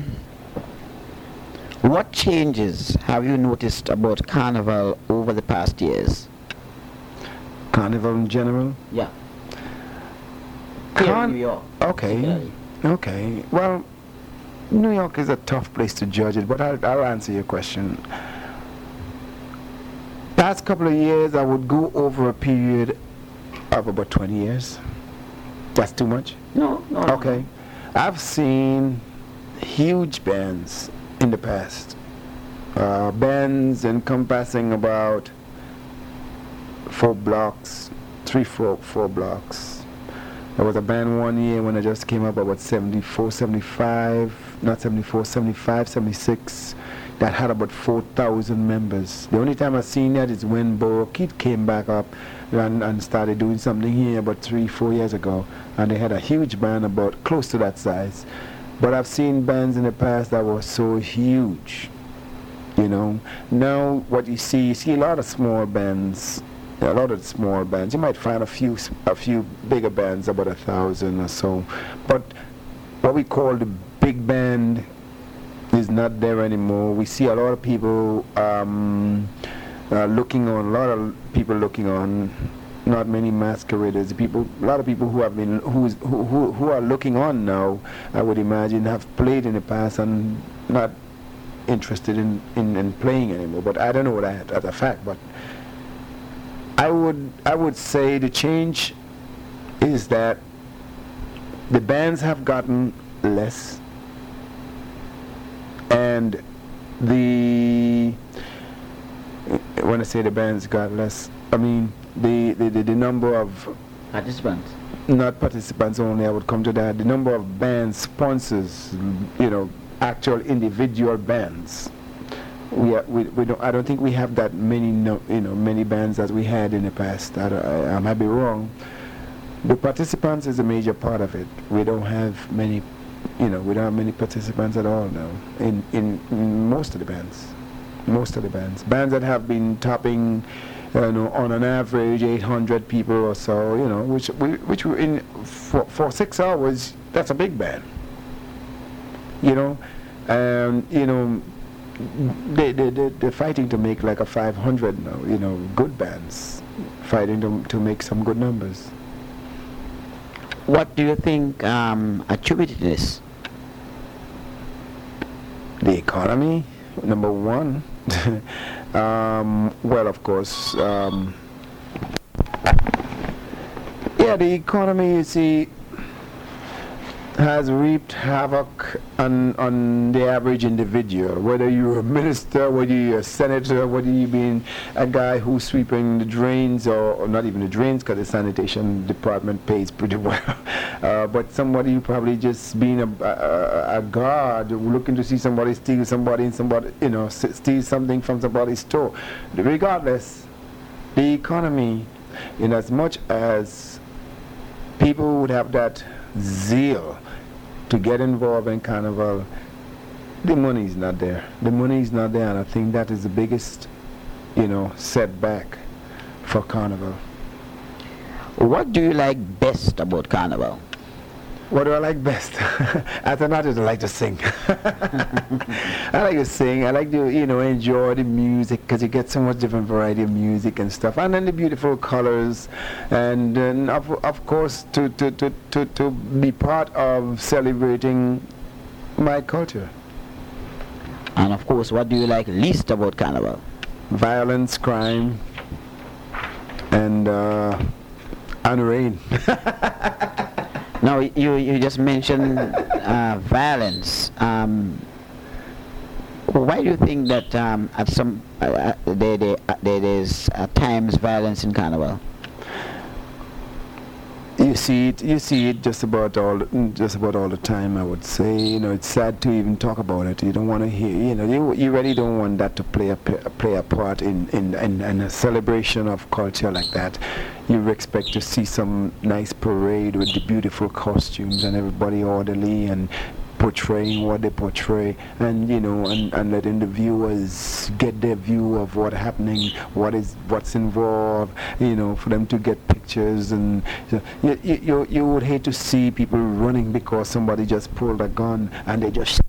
what changes have you noticed about Carnival over the past years? Carnival in general? Yeah. Con- in New York. Okay. Okay. Well, New York is a tough place to judge it, but I'll, I'll answer your question. Past couple of years, I would go over a period of about twenty years. That's too much? No, no. Okay. I've seen huge bands in the past. Uh, bands encompassing about four blocks, three, four, four blocks. There was a band one year when I just came up about seventy-four, seventy-five, not seventy-four, seventy-five, seventy-six, that had about four thousand members. The only time I've seen that is when Borokit came back up and, and started doing something here about three, four years ago. And they had a huge band about close to that size. But I've seen bands in the past that were so huge, you know. Now what you see, you see a lot of small bands. A lot of small bands. You might find a few, a few bigger bands, about a thousand or so. But what we call the big band is not there anymore. We see a lot of people um, uh, looking on. A lot of people looking on. Not many masqueraders. People, a lot of people who have been, who's, who, who, who are looking on now, I would imagine, have played in the past and not interested in, in, in playing anymore. But I don't know that as a fact. But I would I would say the change is that the bands have gotten less, and the when I say the bands got less, I mean the, the, the, the number of participants. Not participants only, I would come to that. The number of band sponsors, you know, actual individual bands. We, are, we, we don't, I don't think we have that many, no, you know, many bands as we had in the past. I, I, I might be wrong. The participants is a major part of it. We don't have many, you know, we don't have many participants at all now in, in, in most of the bands. Most of the bands. Bands that have been topping, you know, on an average eight hundred people or so, you know, which we, which we in for, for six hours, that's a big band. You know, and you know, they they they they're fighting to make like a five hundred now. You know, good bands fighting to to make some good numbers. What do you think um, attributed to this? The economy, number one. um, well, of course, um, yeah, the economy, you see, has reaped havoc on, on the average individual, whether you're a minister, whether you're a senator, whether you've been a guy who's sweeping the drains, or, or not even the drains, because the sanitation department pays pretty well, uh, but somebody who probably just being a, a, a guard looking to see somebody steal somebody in somebody, you know, s- steal something from somebody's store. Regardless, the economy, in as much as people would have that zeal to get involved in carnival, the money is not there. The money is not there, and I think that is the biggest, you know, setback for carnival. What do you like best about carnival? What do I like best? As an artist, I like to sing. I like to sing. I like to, you know, enjoy the music, because you get so much different variety of music and stuff, and then the beautiful colors, and then of, of course to, to, to, to, to be part of celebrating my culture. And of course, what do you like least about carnival? Violence, crime, and uh, and rain. Now, you, you just mentioned uh, violence. Um, why do you think that um, at some uh, there, there, uh, there is at times violence in carnival? You see it. You see it just about all, just about all the time. I would say, you know, it's sad to even talk about it. You don't want to hear, you know, you, you really don't want that to play a play a part in in, in in a celebration of culture like that. You expect to see some nice parade with the beautiful costumes and everybody orderly and portraying what they portray, and you know, and, and letting the viewers get their view of what's happening, what is what's involved, you know, for them to get pictures. And so you, you, you would hate to see people running because somebody just pulled a gun and they just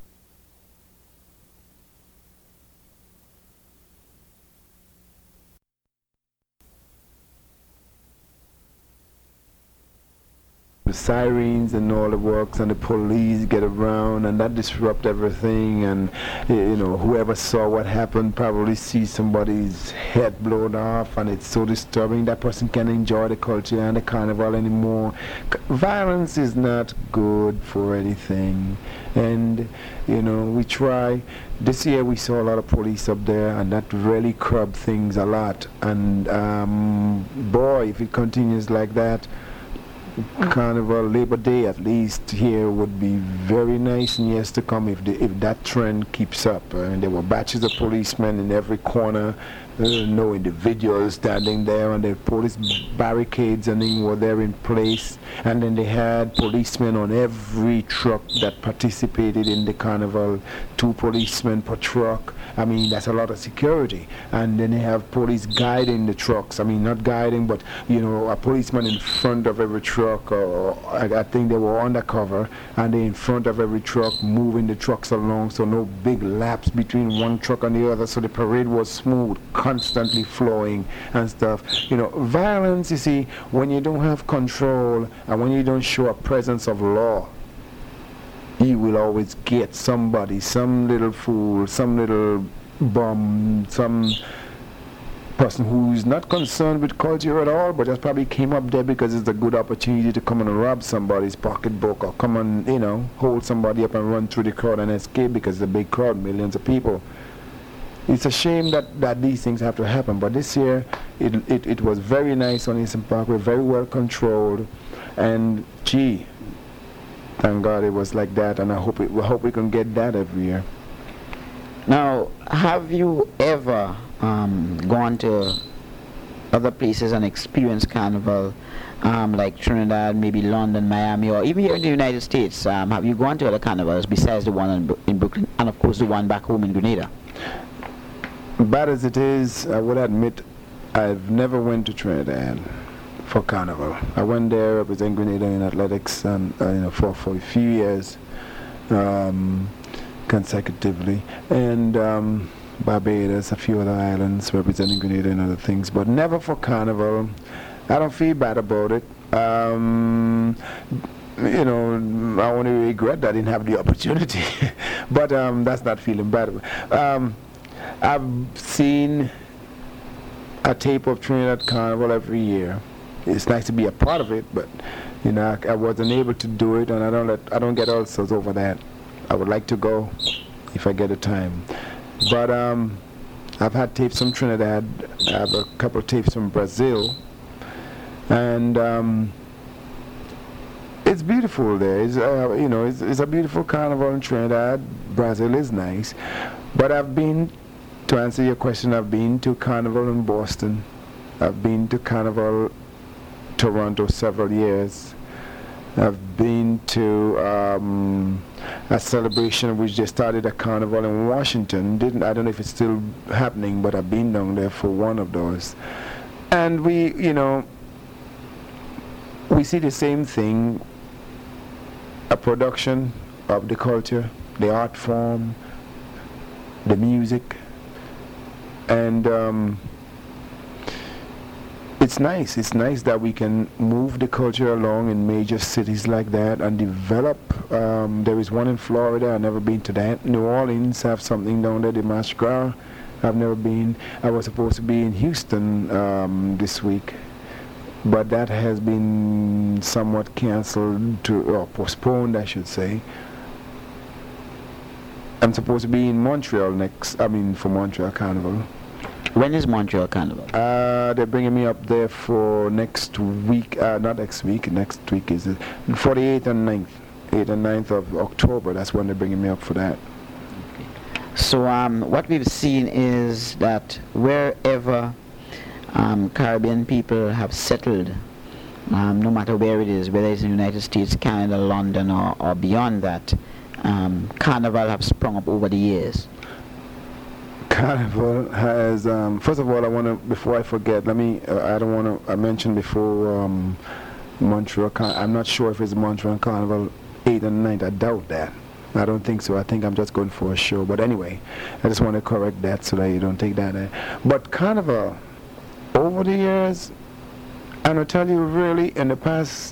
the sirens and all the works, and the police get around, and that disrupt everything. And you know, whoever saw what happened probably sees somebody's head blown off, and it's so disturbing. That person can't enjoy the culture and the carnival anymore. C- violence is not good for anything, and you know, we try. This year we saw a lot of police up there, and that really curbed things a lot. And um, boy, if it continues like that, Carnival, Labor Day at least here would be very nice in years to come if the, if that trend keeps up. Uh, and there were batches of policemen in every corner, uh, no individuals standing there, and the police barricades and things were there in place. And then they had policemen on every truck that participated in the carnival, two policemen per truck. I mean, that's a lot of security. And then they have police guiding the trucks. I mean, not guiding, but, you know, a policeman in front of every truck, or I, I think they were undercover, and they in front of every truck, moving the trucks along, so no big laps between one truck and the other, so the parade was smooth, constantly flowing and stuff. You know, violence, you see, when you don't have control and when you don't show a presence of law, you will always get somebody, some little fool, some little bum, some person who's not concerned with culture at all, but just probably came up there because it's a good opportunity to come and rob somebody's pocketbook, or come and, you know, hold somebody up and run through the crowd and escape because it's a big crowd, millions of people. it's a shame that, that these things have to happen. But this year, it, it, it was very nice on Eastern Parkway, very well controlled. And gee, thank God it was like that. And I hope, it, we hope we can get that every year. Now, have you ever um, gone to other places and experienced Carnival, um, like Trinidad, maybe London, Miami, or even here in the United States? Um, have you gone to other carnivals besides the one in, Bro- in Brooklyn, and of course the one back home in Grenada? Bad as it is, I would admit I've never went to Trinidad for Carnival. I went there representing Grenada in athletics and uh, you know for, for a few years. Um, consecutively, and um, Barbados, a few other islands representing Grenada and other things, but never for Carnival. I don't feel bad about it. Um, you know, I only regret that I didn't have the opportunity, but um, that's not feeling bad. Um, I've seen a tape of Trinidad Carnival every year. It's nice to be a part of it, but you know, I, I wasn't able to do it, and I don't let I don't get ulcers over that. I would like to go if I get the time. But um, I've had tapes from Trinidad. I have a couple of tapes from Brazil. And um, it's beautiful there. It's, uh, you know, it's, it's a beautiful carnival in Trinidad. Brazil is nice. But I've been, to answer your question, I've been to Carnival in Boston. I've been to Carnival Toronto several years. I've been to um, a celebration which they started a carnival in Washington. Didn't I don't know if it's still happening, but I've been down there for one of those. And we, you know, we see the same thing, a production of the culture, the art form, the music, and um, it's nice. It's nice that we can move the culture along in major cities like that and develop. Um, there is one in Florida. I've never been to that. New Orleans have something down there, the Mardi Gras. I've never been. I was supposed to be in Houston um, this week, but that has been somewhat canceled to, or postponed, I should say. I'm supposed to be in Montreal next. I mean, for Montreal Carnival. When is Montreal Carnival? Uh, they're bringing me up there for next week, uh, not next week, next week is it, for the eighth and ninth, eighth and ninth of October, that's when they're bringing me up for that. So um, what we've seen is that wherever um, Caribbean people have settled, um, no matter where it is, whether it's in the United States, Canada, London, or, or beyond that, um, Carnival have sprung up over the years. Carnival has, um, first of all, I want to, before I forget, let me, uh, I don't want to, I mentioned before um, Montreal, Car- I'm not sure if it's Montreal Carnival eighth and ninth, I doubt that. I don't think so. I think I'm just going for a show. But anyway, I just want to correct that so that you don't take that. Uh, but Carnival, over the years, and I'll tell you really, in the past,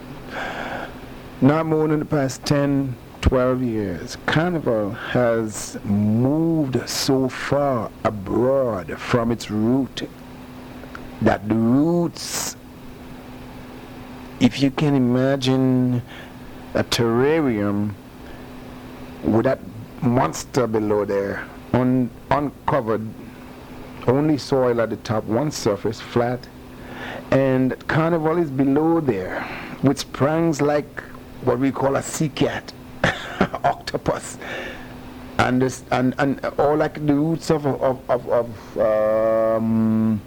not more than the past ten, twelve years, Carnival has moved so far abroad from its root that the roots, if you can imagine a terrarium with that monster below there, un- uncovered, only soil at the top, one surface, flat, and Carnival is below there, with sprangs like what we call a sea cat, octopus, and this, and and all like the roots of of of, of um,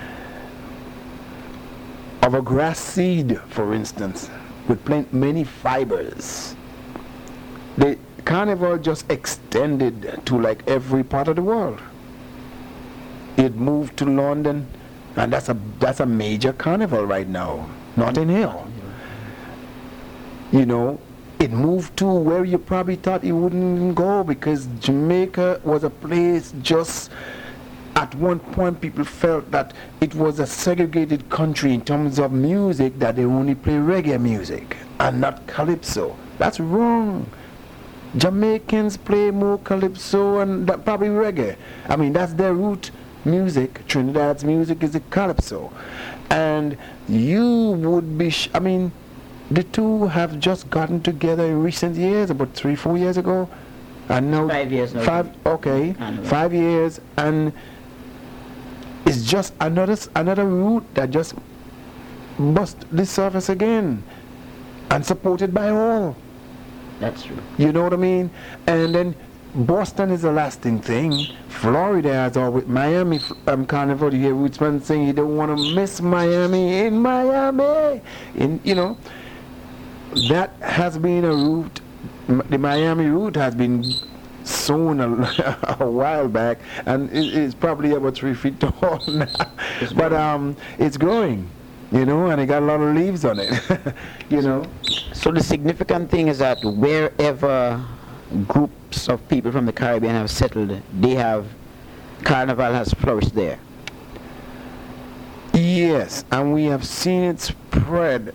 of a grass seed, for instance, with plenty many fibers. The Carnival just extended to like every part of the world. It moved to London, and that's a that's a major carnival right now, Notting Hill. You know, it moved to where you probably thought it wouldn't go, because Jamaica was a place just at one point people felt that it was a segregated country in terms of music, that they only play reggae music and not calypso. That's wrong. Jamaicans play more calypso and that, probably reggae. I mean, that's their root music. Trinidad's music is the calypso. And you would be, sh- I mean, the two have just gotten together in recent years, about three, four years ago. And now Five years now. Five, okay, Carnival. five years, and it's just another s- another route that just bust the surface again, and supported by all. That's true. You know what I mean? And then Boston is a lasting thing. Florida has always Miami f- um, Carnival. You hear Rootsman saying you don't want to miss Miami in Miami. In you know, that has been a route. M- The Miami route has been sown a, a while back, and it, it's probably about three feet tall now. But um, it's growing, you know, and it got a lot of leaves on it, you know. So the significant thing is that wherever groups of people from the Caribbean have settled, they have Carnival has flourished there. Yes, and we have seen it spread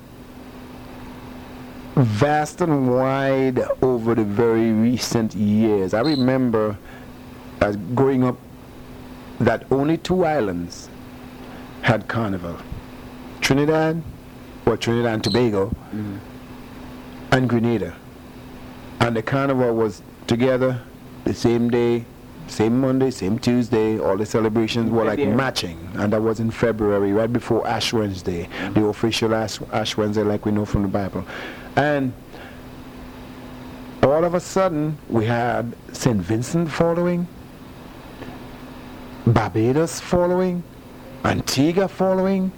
vast and wide over the very recent years. I remember as growing up that only two islands had Carnival. Trinidad, or Trinidad and Tobago, Mm. and Grenada. And the Carnival was together the same day, same Monday, same Tuesday. All the celebrations were like February. matching, and that was in February, right before Ash Wednesday, the official Ash, Ash Wednesday, like we know from the Bible. And all of a sudden, we had Saint Vincent following, Barbados following, Antigua following,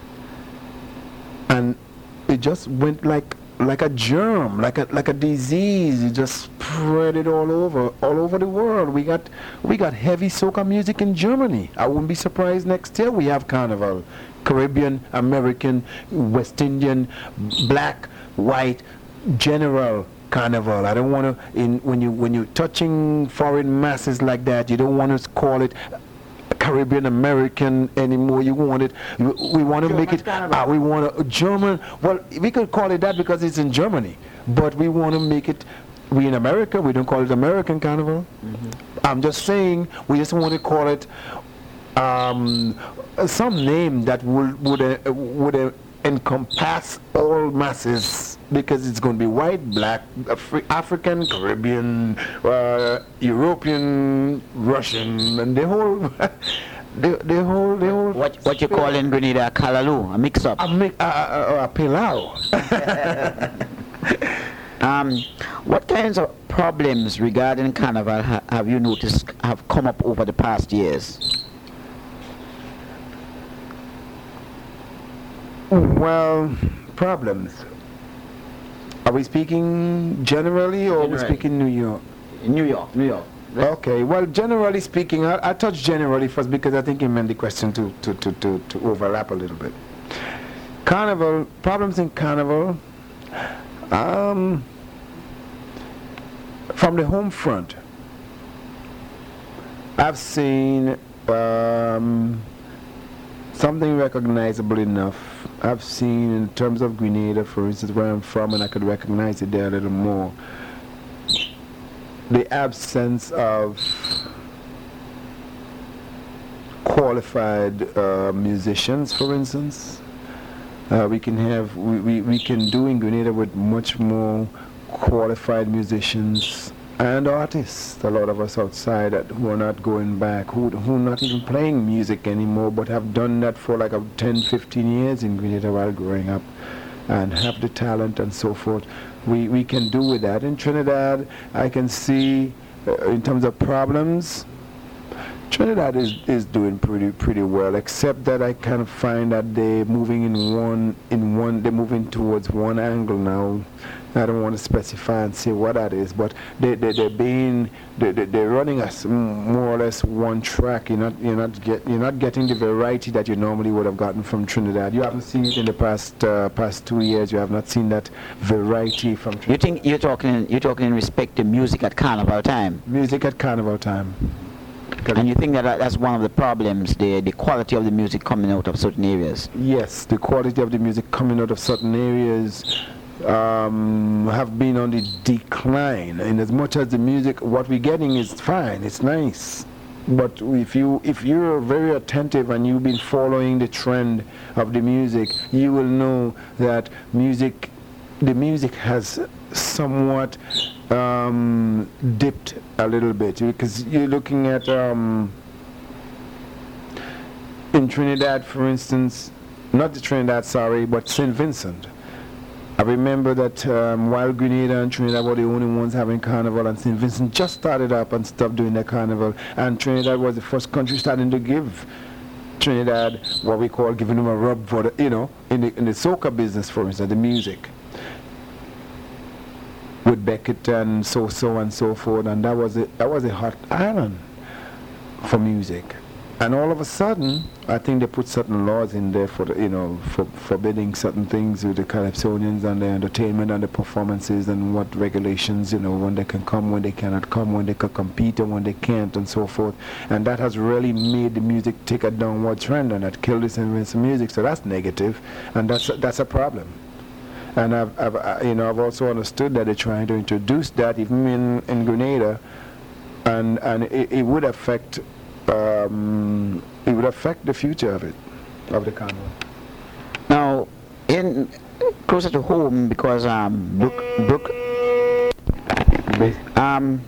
and it just went like like a germ, like a like a disease. It just spread it all over, all over the world. We got we got heavy soca music in Germany. I wouldn't be surprised next year we have Carnival, Caribbean, American, West Indian, black, white, general Carnival. I don't want to in when you when you're touching foreign masses like that. You don't want to call it Caribbean American anymore. You want it, you- we want to make German it, Carnival. uh, we want a German, well, we could call it that because it's in Germany, but we want to make it, we in America, we don't call it American Carnival. I'm just saying, we just want to call it um, some name that would, would, uh, would uh, encompass all masses, because it's going to be white, black, Afri- African, Caribbean, uh, European, Russian, and the whole, the, the whole, the whole. What what you call in Grenada a kalaloo, a mix-up. A, mi- a, a, a pilau. Um, what kinds of problems regarding Carnival ha- have you noticed have come up over the past years? Well, problems. Are we speaking generally, or are we Generally. speaking New York? In New York, New York. Okay, well, generally speaking, I, I touch generally first because I think you meant the question to, to, to, to, to overlap a little bit. Carnival, problems in Carnival, um, from the home front, I've seen um, something recognizable enough. I've seen in terms of Grenada, for instance, where I'm from, and I could recognize it there a little more. The absence of qualified uh, musicians, for instance. Uh, we can have, we, we, we can do in Grenada with much more qualified musicians and artists. A lot of us outside that who are not going back, who who are not even playing music anymore, but have done that for like a ten, fifteen years in Grenada while growing up, and have the talent and so forth. We we can do with that. In Trinidad, I can see uh, in terms of problems, Trinidad is, is doing pretty pretty well, except that I kind of find that they're moving in one in one they're moving towards one angle now. I don't want to specify and say what that is, but they they they're being they they they're running us more or less one track. You're not you're not get you're not getting the variety that you normally would have gotten from Trinidad. You haven't seen it in the past uh, past two years. You have not seen that variety from Trinidad. You think you're talking you're talking in respect to music at Carnival time, Music at Carnival time. and you think that that- that's one of the problems, the the quality of the music coming out of certain areas. Yes, the quality of the music coming out of certain areas um, have been on the decline. In as much as the music, what we're getting is fine, it's nice. But if you if you're very attentive and you've been following the trend of the music, you will know that music, the music has somewhat um, dipped a little bit, because you're looking at um, in Trinidad, for instance, not the Trinidad, sorry, but Saint Vincent. I remember that um, while Grenada and Trinidad were the only ones having carnival, and Saint Vincent just started up and stopped doing their carnival, and Trinidad was the first country starting to give Trinidad what we call giving them a rub for the, you know, in the, in the soca business, for instance, the music, with Beckett and so so and so forth, and that was a, that was a hot island for music. And all of a sudden, I think they put certain laws in there for the, you know, for forbidding certain things with the Calypsonians and the entertainment and the performances, and what regulations, you know, when they can come, when they cannot come, when they can compete and when they can't, and so forth. And that has really made the music take a downward trend, and that killed this and some music. So that's negative, and that's a, that's a problem. And I've, I've I, you know, I've also understood that they're trying to introduce that even in, in Grenada, and and it, it would affect. Um, it would affect the future of it, of the carnival. Now, in closer to home, because um, Brook, Brook, um,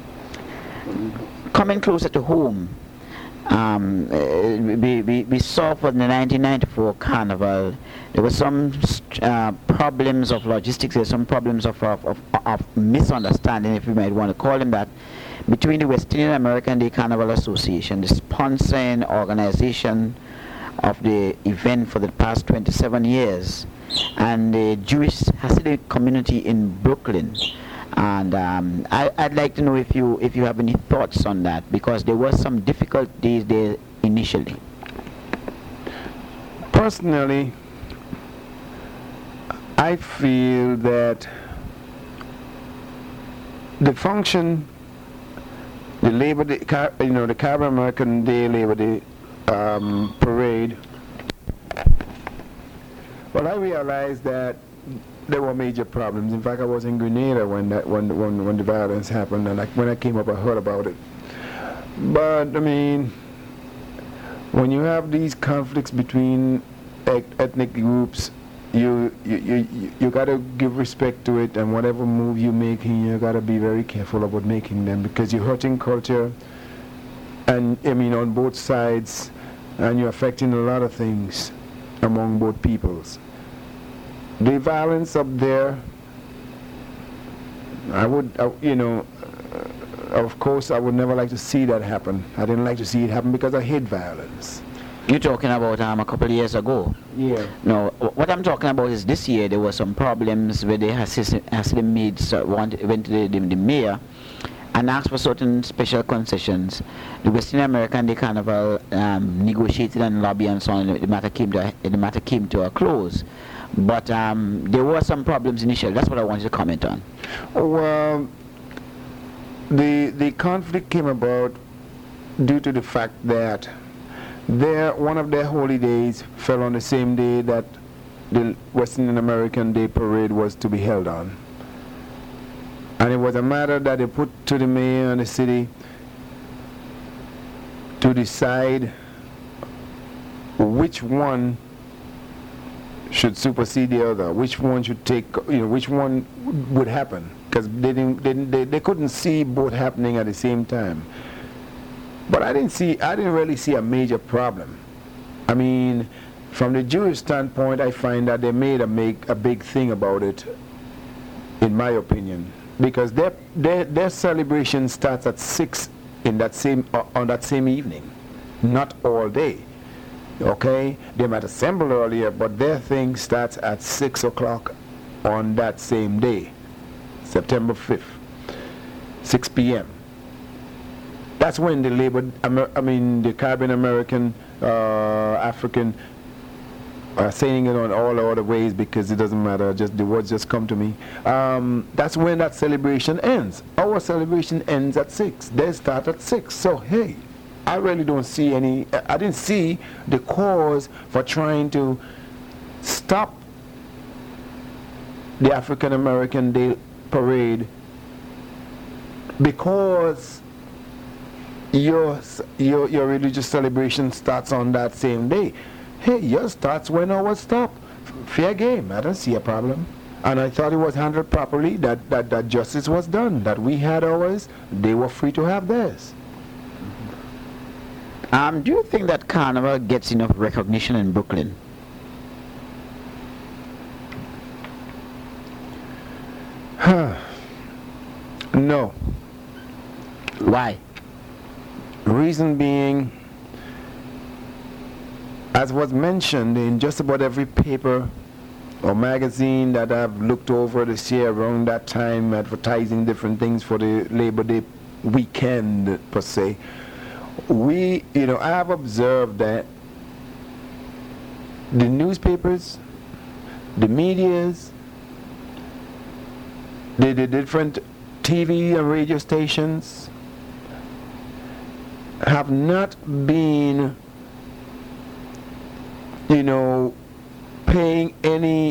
coming closer to home, um, uh, we, we, we saw for the nineteen ninety-four carnival, there were some uh, problems of logistics, there were some problems of, of, of, of misunderstanding, if you might want to call them that, between the West Indian American Day Carnival Association, the sponsoring organization of the event for the past twenty-seven years, and the Jewish Hasidic community in Brooklyn. And um, I, I'd like to know if you if you have any thoughts on that, because there were some difficulties there initially. Personally, I feel that the function, the Labor Day, you know, the Caribbean American Day Labor Day um, parade. Well, I realized that there were major problems. In fact, I was in Grenada when that when when when the violence happened, and I, when I came up, I heard about it. But I mean, when you have these conflicts between ethnic groups, you you you you got to give respect to it, and whatever move you're making, you got to be very careful about making them, because you're hurting culture, and I mean on both sides, and you're affecting a lot of things among both peoples. The violence up there, I would, uh, you know, uh, of course, I would never like to see that happen. I didn't like to see it happen because I hate violence. You're talking about um, a couple of years ago. Yeah. No, what I'm talking about is this year there were some problems where the Hasidim maids uh, went to the, the, the mayor and asked for certain special concessions. The Western American Day Carnival um, negotiated and lobbied and so on. The matter came to a, the matter came to a close. But um, there were some problems initially. That's what I wanted to comment on. Well, the the conflict came about due to the fact that their one of their holy days fell on the same day that the Western American Day Parade was to be held on. And it was a matter that they put to the mayor and the city to decide which one should supersede the other, which one should take, you know, which one would happen, because they didn't, they, didn't they, they couldn't see both happening at the same time. But I didn't see, I didn't really see a major problem. I mean, from the Jewish standpoint, I find that they made a make a big thing about it, in my opinion, because their their their celebration starts at six in that same uh, on that same evening, not all day. Okay, they might assemble earlier, but their thing starts at six o'clock on that same day, September fifth, six p m That's when the labor, Amer I mean the Caribbean American, uh, African, uh, saying it on all other ways because it doesn't matter, just the words just come to me. Um, that's when that celebration ends. Our celebration ends at six. They start at six. So hey, I really don't see any, I didn't see the cause for trying to stop the African American Day Parade because your, your, your religious celebration starts on that same day. Hey, yours starts when ours stop. Fair game, I don't see a problem. And I thought it was handled properly, that, that, that justice was done, that we had ours, they were free to have theirs. Um, do you think that Carnival gets enough recognition in Brooklyn? No. Why? Reason being, as was mentioned in just about every paper or magazine that I've looked over this year around that time, advertising different things for the Labor Day weekend per se, we, you know, I have observed that the newspapers, the medias, the, the different T V and radio stations have not been, you know, paying any,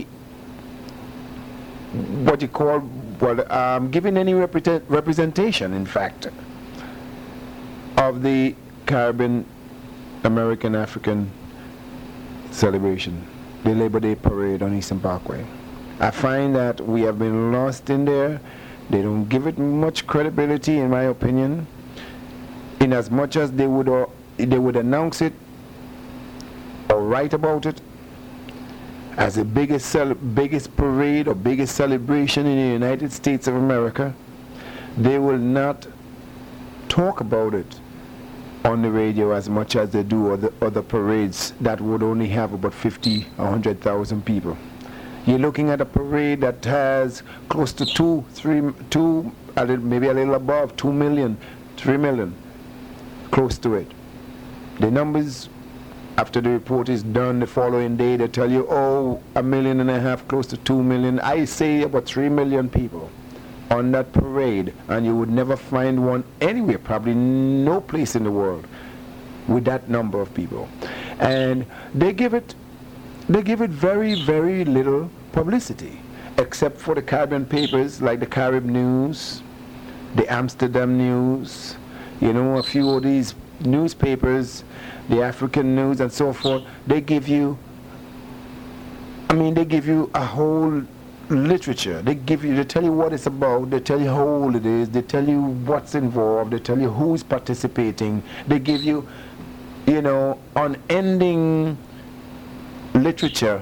what you call, well, um, giving any represent, representation, in fact, of the Caribbean American African celebration, the Labor Day parade on Eastern Parkway. I find that we have been lost in there. They don't give it much credibility, in my opinion, in as much as they would, uh, they would announce it or write about it as the biggest, cel biggest parade or biggest celebration in the United States of America. They will not talk about it on the radio as much as they do other, other parades that would only have about fifty or one hundred thousand people. You're looking at a parade that has close to two, three, two, a little, maybe a little above two million, three million, close to it. The numbers, after the report is done the following day, they tell you, oh, a million and a half, close to two million. I say about three million people on that parade, and you would never find one anywhere, probably no place in the world, with that number of people. And they give it, they give it very, very little publicity, except for the Caribbean papers like the Carib News, the Amsterdam News, you know, a few of these newspapers, the African News and so forth. They give you, I mean, they give you a whole literature. They give you, they tell you what it's about, they tell you how old it is, they tell you what's involved, they tell you who's participating, they give you, you know, unending literature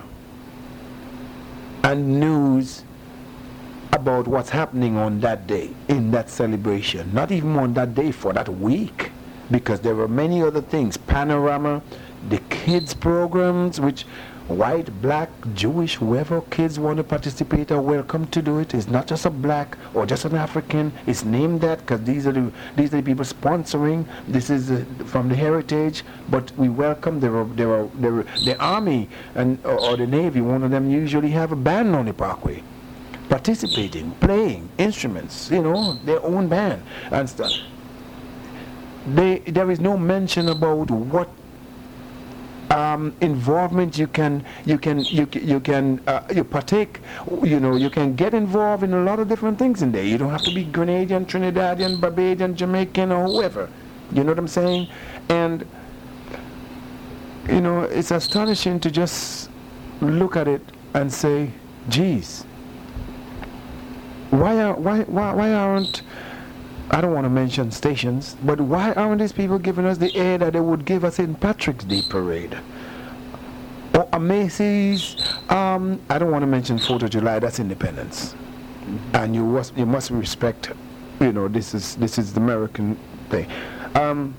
and news about what's happening on that day, in that celebration. Not even on that day, for that week, because there were many other things. Panorama, the kids programs, which white, black, Jewish, whoever kids want to participate are welcome to do it. It's not just a black or just an African. It's named that because these are the these are the people sponsoring. This is uh, from the heritage, but we welcome. There are there are there are, the army and or, or the navy. One of them usually have a band on the parkway, participating, playing instruments. You know, their own band and stuff. They there is no mention about what Um, involvement you can you can you can you can uh, you partake, you know, you can get involved in a lot of different things in there. You don't have to be Grenadian, Trinidadian, Barbadian, Jamaican, or whoever. You know what I'm saying? And you know, it's astonishing to just look at it and say, geez, why are why why why aren't, I don't want to mention stations, but why aren't these people giving us the air that they would give us in Patrick's Day Parade? Or a Macy's, um, I don't want to mention fourth of July, that's Independence. Mm-hmm. And you must, you must respect, you know, this is this is the American thing. Um,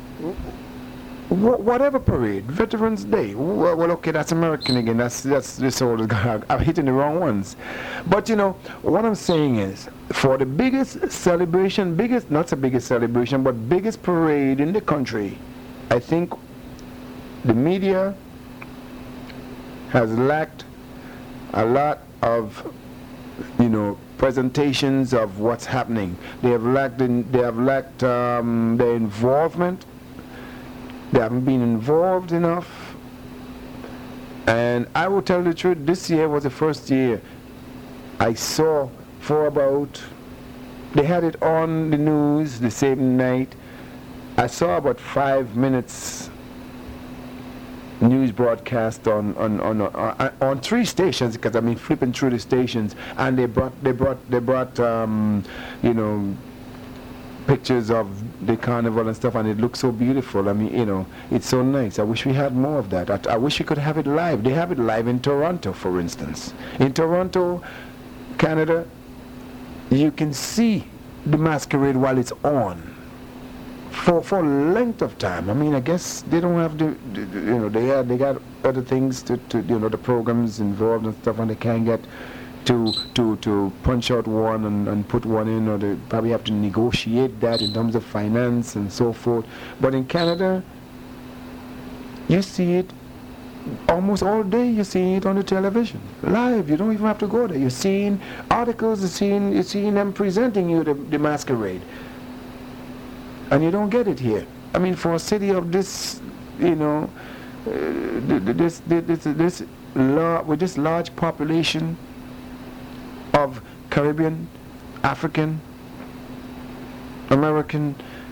wh whatever parade, Veterans Day, well, well, okay, that's American again, that's, that's this all, I'm hitting the wrong ones. But you know, what I'm saying is, for the biggest celebration, biggest, not the biggest celebration, but biggest parade in the country, I think the media has lacked a lot of, you know, presentations of what's happening. They have lacked, in, they have lacked um, their involvement. They haven't been involved enough. And I will tell the truth, this year was the first year I saw for about, they had it on the news the same night. I saw about five minutes news broadcast on on on on, on three stations, because I mean flipping through the stations, and they brought they brought they brought um, you know, pictures of the carnival and stuff, and it looks so beautiful. I mean, you know, it's so nice. I wish we had more of that. I, I wish we could have it live. They have it live in Toronto, for instance. In Toronto, Canada, you can see the masquerade while it's on for for length of time. I mean, I guess they don't have the, the you know, they have, they got other things to, to you know, the programs involved and stuff, and they can't get to to to punch out one and, and put one in, or they probably have to negotiate that in terms of finance and so forth. But in Canada, you see it almost all day. You're seeing it on the television live. You don't even have to go there. You're seeing articles, you're seeing you're seeing them presenting you the, the masquerade, and you don't get it here. I mean, for a city of this, you know, uh, this this this, this lar- with this large population of Caribbean, African, American,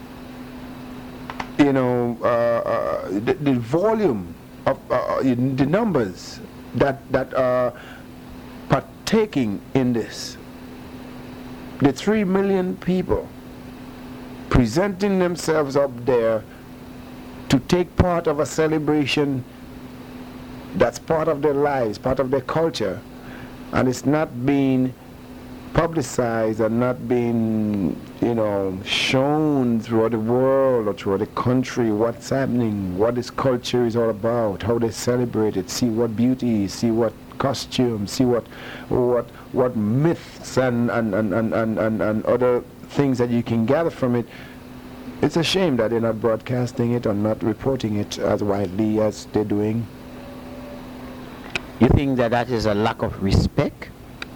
you know, uh, uh, the, the volume of uh, the numbers that that are partaking in this, the three million people presenting themselves up there to take part of a celebration that's part of their lives, part of their culture. And it's not being publicized and not being, you know, shown throughout the world or throughout the country what's happening, what this culture is all about, how they celebrate it, see what beauty, see what costumes, see what what what myths and and, and, and, and, and, and other things that you can gather from it. It's a shame that they're not broadcasting it or not reporting it as widely as they're doing. You think that that is a lack of respect?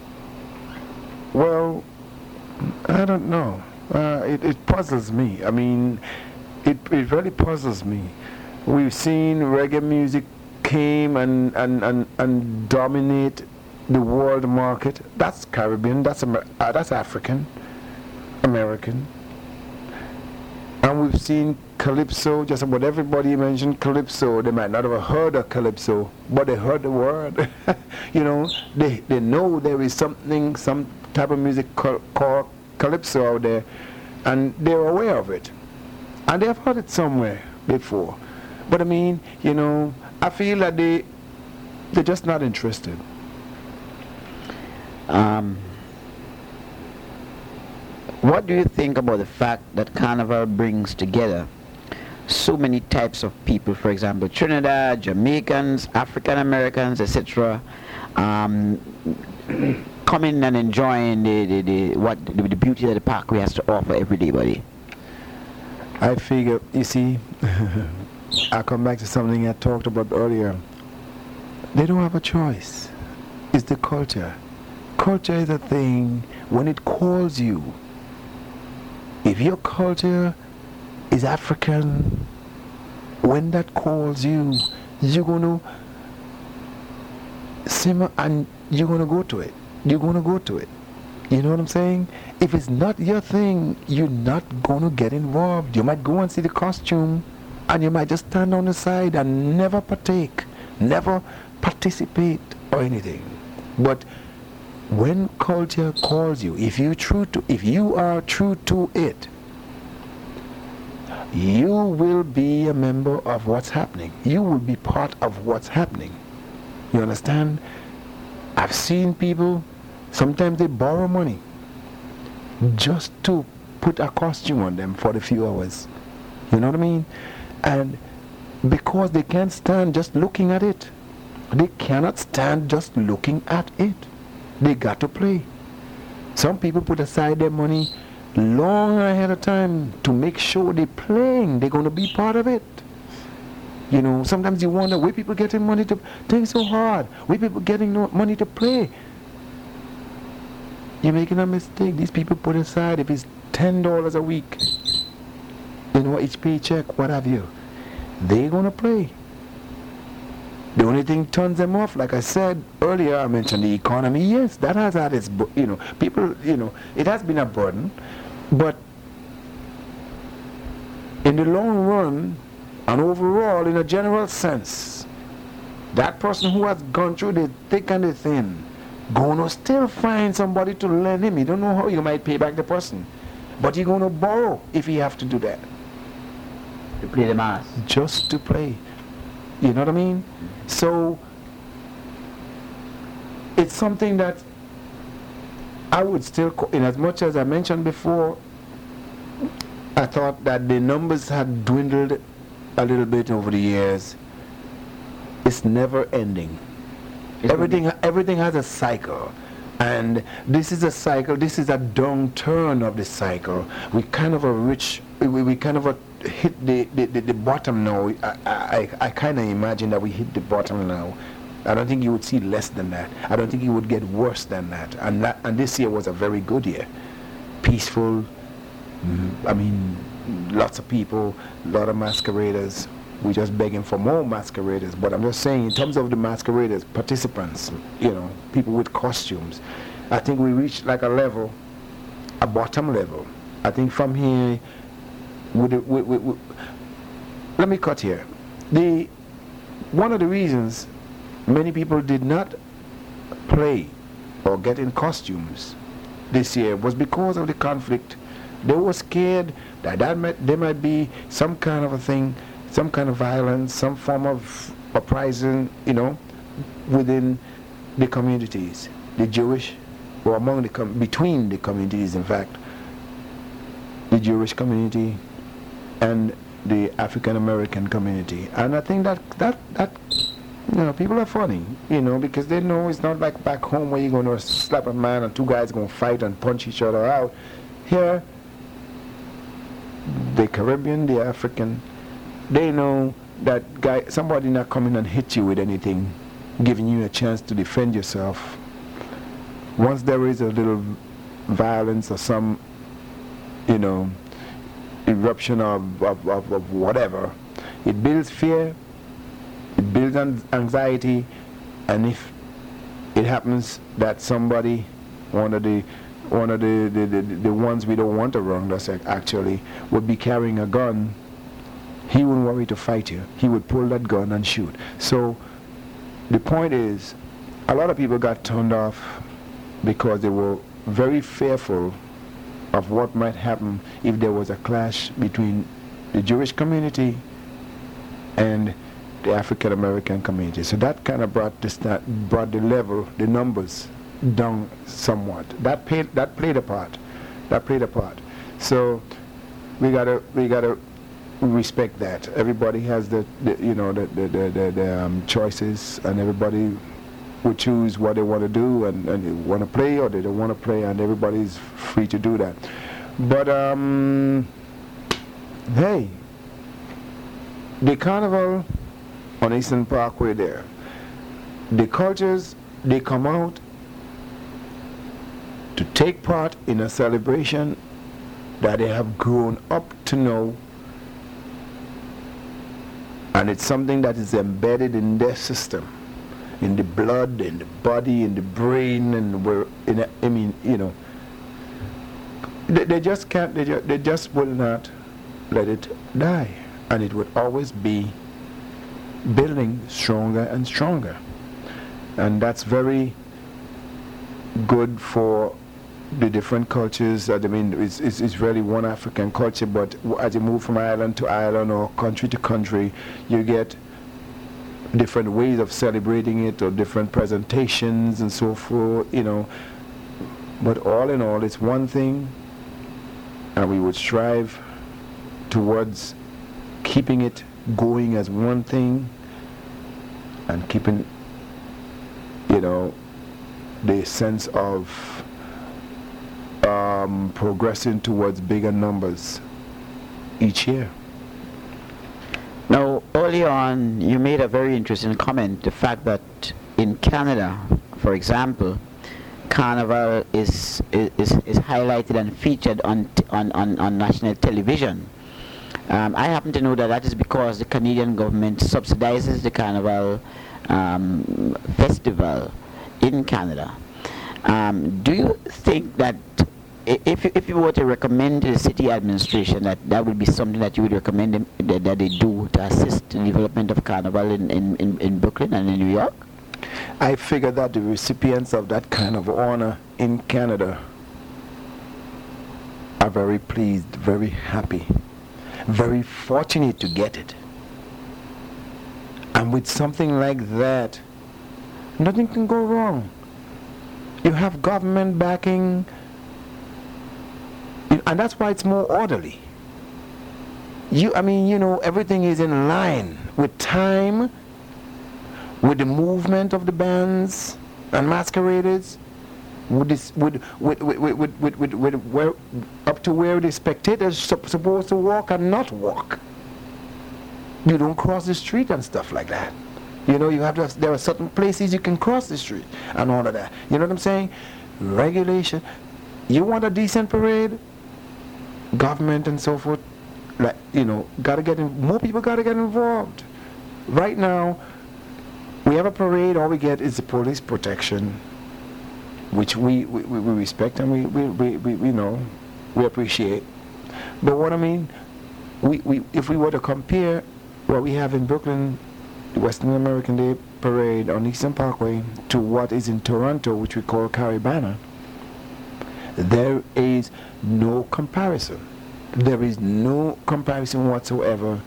Well, I don't know. Uh, it, it puzzles me. I mean, it it really puzzles me. We've seen reggae music came and, and, and, and dominate the world market. That's Caribbean, that's, Amer- uh, that's African, American. And we've seen Calypso, just about everybody mentioned Calypso. They might not have heard of Calypso, but they heard the word. You know, they, they know there is something, some type of music called, called Calypso out there, and they're aware of it. And they've heard it somewhere before. But I mean, you know, I feel that they, they're just not interested. Um, what do you think about the fact that Carnival brings together so many types of people, for example, Trinidad, Jamaicans, African Americans, et cetera, um, coming and enjoying the, the, the what the, the beauty that the Parkway has to offer everybody? I figure, you see, I come back to something I talked about earlier. They don't have a choice. It's the culture. Culture is a thing when it calls you. If your culture is African, when that calls you, you're going to simmer and you're going to go to it. You're going to go to it. You know what I'm saying? If it's not your thing, you're not going to get involved. You might go and see the costume, and you might just stand on the side and never partake, never participate or anything. But when culture calls you, if you true to, if you are true to it, you will be a member of what's happening. You will be part of what's happening. You understand? I've seen people, sometimes they borrow money just to put a costume on them for a few hours. You know what I mean? And because they can't stand just looking at it. They cannot stand just looking at it. They got to play. Some people put aside their money long ahead of time to make sure they're playing. They're going to be part of it. You know, sometimes you wonder where people getting money to think so hard. Where people getting no money to play. You're making a mistake. These people put aside, if it's ten dollars a week, you know, each paycheck, what have you, they're going to play. The only thing turns them off, like I said earlier, I mentioned the economy. Yes, that has had its, bu- you know, people, you know, it has been a burden. But in the long run, and overall, in a general sense, that person who has gone through the thick and the thin gonna still find somebody to lend him. You don't know how you might pay back the person, but you're gonna borrow if you have to do that. To play the mass. Just to play. You know what I mean? So it's something that I would still, co- in as much as I mentioned before, I thought that the numbers had dwindled a little bit over the years. It's never ending. It's everything everything has a cycle, and this is a cycle. This is a downturn of the cycle. We kind of a rich. We, we kind of a hit the, the, the, the bottom now. I I, I kind of imagine that we hit the bottom now. I don't think you would see less than that. I don't think it would get worse than that. And that, and this year was a very good year, peaceful. Mm, I mean, lots of people, a lot of masqueraders. We're just begging for more masqueraders, but I'm just saying in terms of the masqueraders, participants, you know, people with costumes, I think we reached like a level, a bottom level. I think from here, with the, with, with, with, let me cut here. The one of the reasons many people did not play or get in costumes this year was because of the conflict. They were scared that, that might, there might be some kind of a thing, some kind of violence, some form of uprising, you know, within the communities, the Jewish, or among the com- between the communities, in fact, the Jewish community and the African American community. And I think that that that you know, people are funny, you know, because they know it's not like back home where you're going to slap a man and two guys going to fight and punch each other out. Here, the Caribbean, the African, they know that guy, somebody not coming and hit you with anything, giving you a chance to defend yourself. Once there is a little violence or some, you know, eruption of, of, of, of whatever, it builds fear, it builds an anxiety, and if it happens that somebody, one of the one of the, the, the, the ones we don't want around us actually, would be carrying a gun, he wouldn't worry to fight you. He would pull that gun and shoot. So the point is, a lot of people got turned off because they were very fearful of what might happen if there was a clash between the Jewish community and the African American community. So that kind of brought this that brought the level, the numbers down somewhat. That played that played a part. That played a part. So we gotta we gotta respect that. Everybody has the, the you know the the the, the, the um, choices, and everybody will choose what they want to do, and, and they want to play or they don't want to play, and everybody's free to do that. But um, hey, the carnival on Eastern Parkway there, the cultures, they come out to take part in a celebration that they have grown up to know, and it's something that is embedded in their system, in the blood, in the body, in the brain, and where in a, I mean, you know, they, they just can't, they, ju- they just will not let it die, and it would always be building stronger and stronger. And that's very good for the different cultures. I mean, it's, it's, it's really one African culture, but as you move from island to island or country to country, you get different ways of celebrating it, or different presentations and so forth, you know. But all in all, it's one thing, and we would strive towards keeping it going as one thing, and keeping, you know, the sense of um, progressing towards bigger numbers each year. Now, early on, you made a very interesting comment, the fact that in Canada, for example, Carnival is is, is highlighted and featured on, t- on, on, on national television. Um, I happen to know that that is because the Canadian government subsidizes the Carnival um, festival in Canada. Um, do you think that i- if you, if you were to recommend to the city administration that that would be something that you would recommend them, that, that they do to assist the development of Carnival in, in, in, in Brooklyn and in New York? I figure that the recipients of that kind of honor in Canada are very pleased, very happy, very fortunate to get it. And with something like that, nothing can go wrong. You have government backing, and that's why it's more orderly. You, I mean, you know, everything is in line with time, with the movement of the bands and masqueraders, with this, with, with, with, with, with, with, with, with where, up to where the spectators sup- supposed to walk and not walk. You don't cross the street and stuff like that. You know, you have to have, there are certain places you can cross the street and all of that. You know what I'm saying? Regulation. You want a decent parade? Government and so forth, like, you know, gotta get in, more people gotta get involved. Right now, we have a parade, all we get is the police protection, which we, we, we respect and we, we, we, we, we know, we appreciate. But what I mean, we, we, if we were to compare what we have in Brooklyn, the Western American Day Parade on Eastern Parkway, to what is in Toronto, which we call Caribana, there is no comparison. There is no comparison whatsoever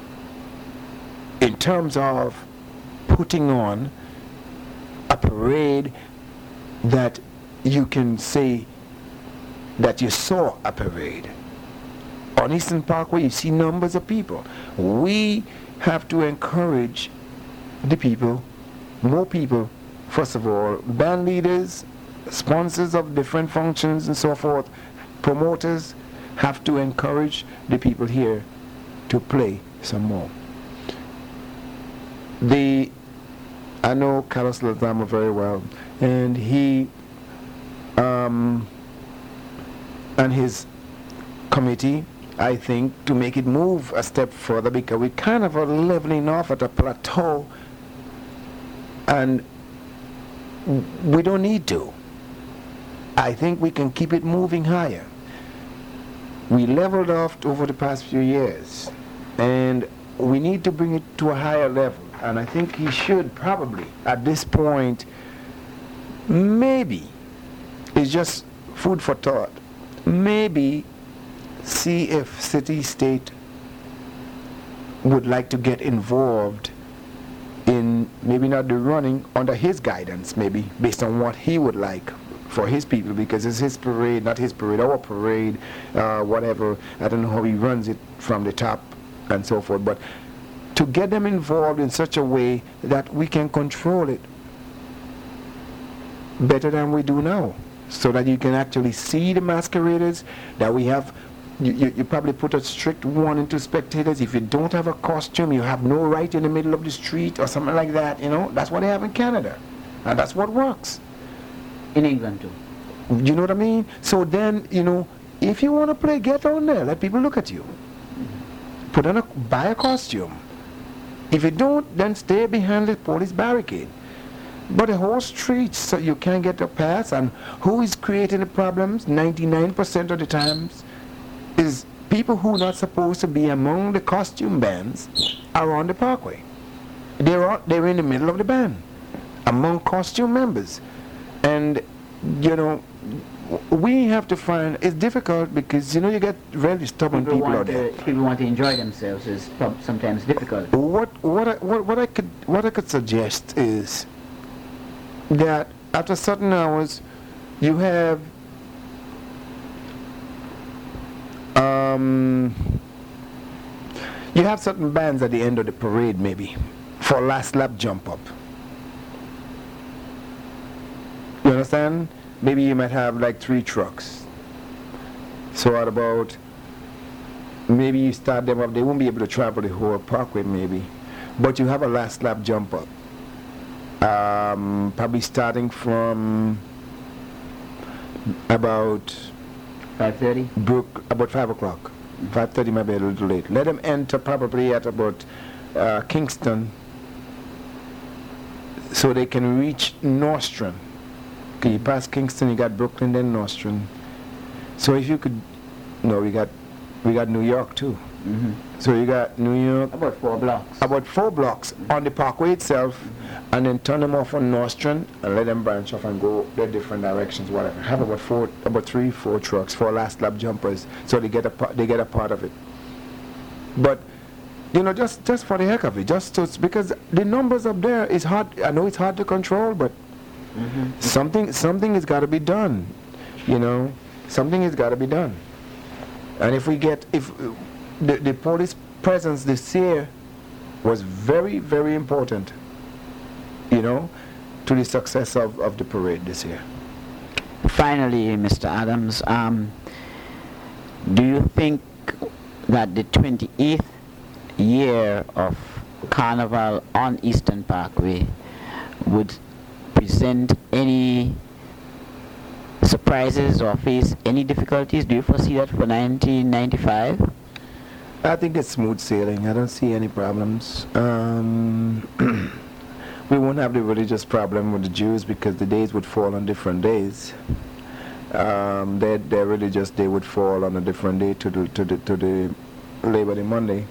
in terms of putting on a parade that you can say that you saw a parade. On Eastern Parkway, you see numbers of people. We have to encourage the people, more people, first of all, band leaders, sponsors of different functions and so forth, promoters have to encourage the people here to play some more. The, I know Carlos Lozamo very well, and he um, and his committee, I think, to make it move a step further, because we kind of are leveling off at a plateau, and we don't need to. I think we can keep it moving higher. We leveled off over the past few years, and we need to bring it to a higher level. And I think he should probably, at this point, maybe, it's just food for thought, maybe see if city, state would like to get involved in maybe not the running, under his guidance, maybe, based on what he would like for his people, because it's his parade, not his parade, our parade, uh, whatever. I don't know how he runs it from the top and so forth, but to get them involved in such a way that we can control it better than we do now, so that you can actually see the masqueraders, that we have, you, you, you probably put a strict warning to spectators. If you don't have a costume, you have no right in the middle of the street or something like that, you know. That's what they have in Canada, and that's what works. In England too. You know what I mean? So then, you know, if you want to play, get on there. Let people look at you. Put on a, buy a costume. If you don't, then stay behind the police barricade. But the whole street, so you can't get a pass. And who is creating the problems? ninety-nine percent of the times is people who are not supposed to be among the costume bands are on the parkway. They're, all, they're in the middle of the band, among costume members. And, you know, we have to find, it's difficult because, you know, you get really stubborn people, people out there. To, people want to enjoy themselves is sometimes difficult. What, what, I, what, what, I could, what I could suggest is that after certain hours, you have um, you have certain bands at the end of the parade, maybe, for last lap jump up. You understand? Maybe you might have like three trucks. So at about, maybe you start them up, they won't be able to travel the whole parkway maybe, but you have a last lap jump up. Um, probably starting from about five thirty? Brook, about five o'clock. five thirty might be a little late. Let them enter probably at about uh, Kingston, so they can reach Nostrand. Okay, you pass Kingston, you got Brooklyn, then Nostrand. So if you could, no, we got, we got New York too. Mm-hmm. So you got New York, About four blocks. about four blocks on the parkway itself, mm-hmm. and then turn them off on Nostrand and let them branch off and go their different directions, whatever. Have about four, about three, four trucks, four last lap jumpers, so they get a pa- they get a part of it. But you know, just just for the heck of it, just to, because the numbers up there is hard. I know it's hard to control, but mm-hmm. something something has got to be done. You know, something has got to be done. And if we get if the, the police presence this year was very, very important, you know, to the success of, of the parade this year. Finally, Mister Adams, um, do you think that the twenty-eighth year of Carnival on Eastern Parkway would present any surprises or face any difficulties? Do you foresee that for nineteen ninety-five? I think it's smooth sailing. I don't see any problems. Um, we won't have the religious problem with the Jews because the days would fall on different days. Um, their, their religious day would fall on a different day to the to the to the Labor Day Monday.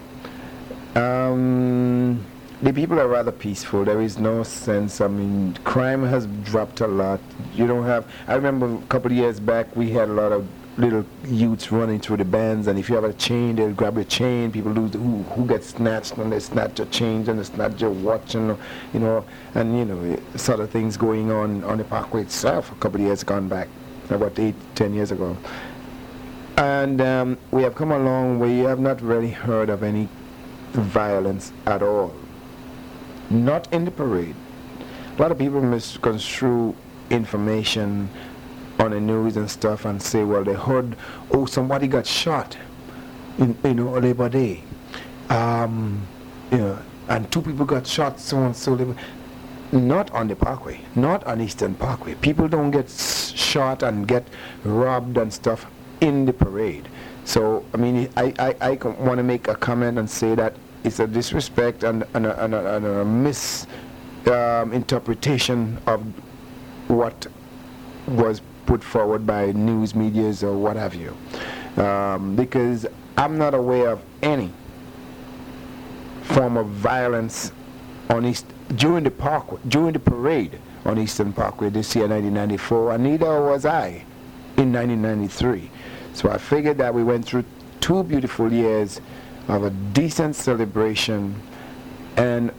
Um, the people are rather peaceful. There is no sense. I mean, crime has dropped a lot. You don't have. I remember a couple of years back we had a lot of little youths running through the bands, and if you have a chain, they'll grab your chain. People lose who who get snatched, and they snatch your chains and they snatch your watch, and you know, and you know, sort of things going on on the parkway itself. A couple of years gone back, about eight, ten years ago, and um, we have come a long way. You have not really heard of any violence at all. Not in the parade. A lot of people misconstrue information on the news and stuff and say, well, they heard, oh, somebody got shot in, you know, Labor Day. Um, you know, and two people got shot, so and so. Labor. Not on the parkway, not on Eastern Parkway. People don't get s- shot and get robbed and stuff in the parade. So, I mean, I, I, I want to make a comment and say that it's a disrespect and, and, a, and, a, and a misinterpretation um, of what was put forward by news medias or what have you. Um, because I'm not aware of any form of violence on East during the park during the parade on Eastern Parkway this year, nineteen ninety-four, and neither was I in nineteen ninety-three. So I figured that we went through two beautiful years of a decent celebration, and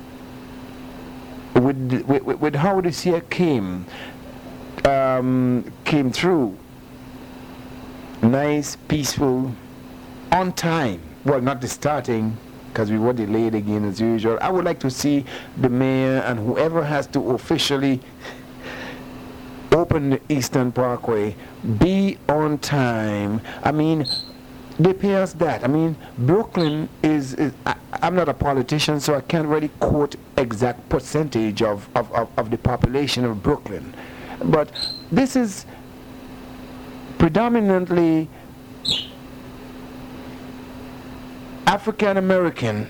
with with, with how this year came um, came through, nice, peaceful, on time. Well, not the starting, because we were delayed again as usual. I would like to see the mayor and whoever has to officially open the Eastern Parkway be on time. I mean, they pay us that. I mean, Brooklyn is, is I, I'm not a politician, so I can't really quote exact percentage of, of, of, of the population of Brooklyn. But this is predominantly African American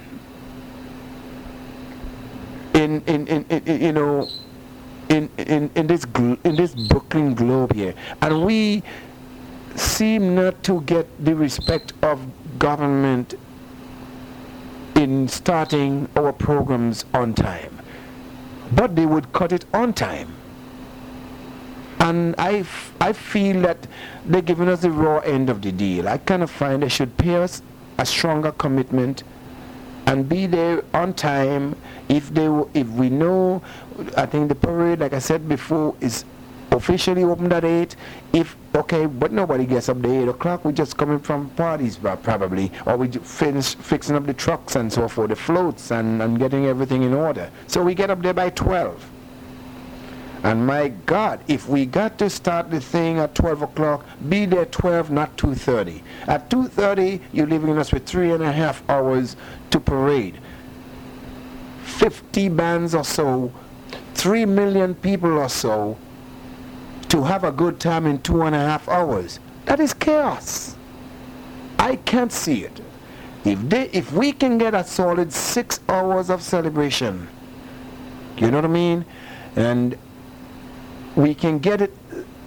in, in, in, in you know in in, in this gl- in this Brooklyn globe here, and we seem not to get the respect of government in starting our programs on time, but they would cut it on time. And I, f- I feel that they're giving us the raw end of the deal. I kind of find they should pay us a stronger commitment and be there on time. If they, w- if we know, I think the parade, like I said before, is officially opened at eight. If okay, but nobody gets up there eight o'clock. We're just coming from parties, probably, or we finish fixing up the trucks and so forth, the floats, and, and getting everything in order. So we get up there by twelve. And my God, if we got to start the thing at twelve o'clock, be there twelve, not two thirty. At two thirty, you're leaving us with three and a half hours to parade. fifty bands or so, three million people or so, to have a good time in two and a half hours. That is chaos. I can't see it. If they, if we can get a solid six hours of celebration, you know what I mean? And we can get it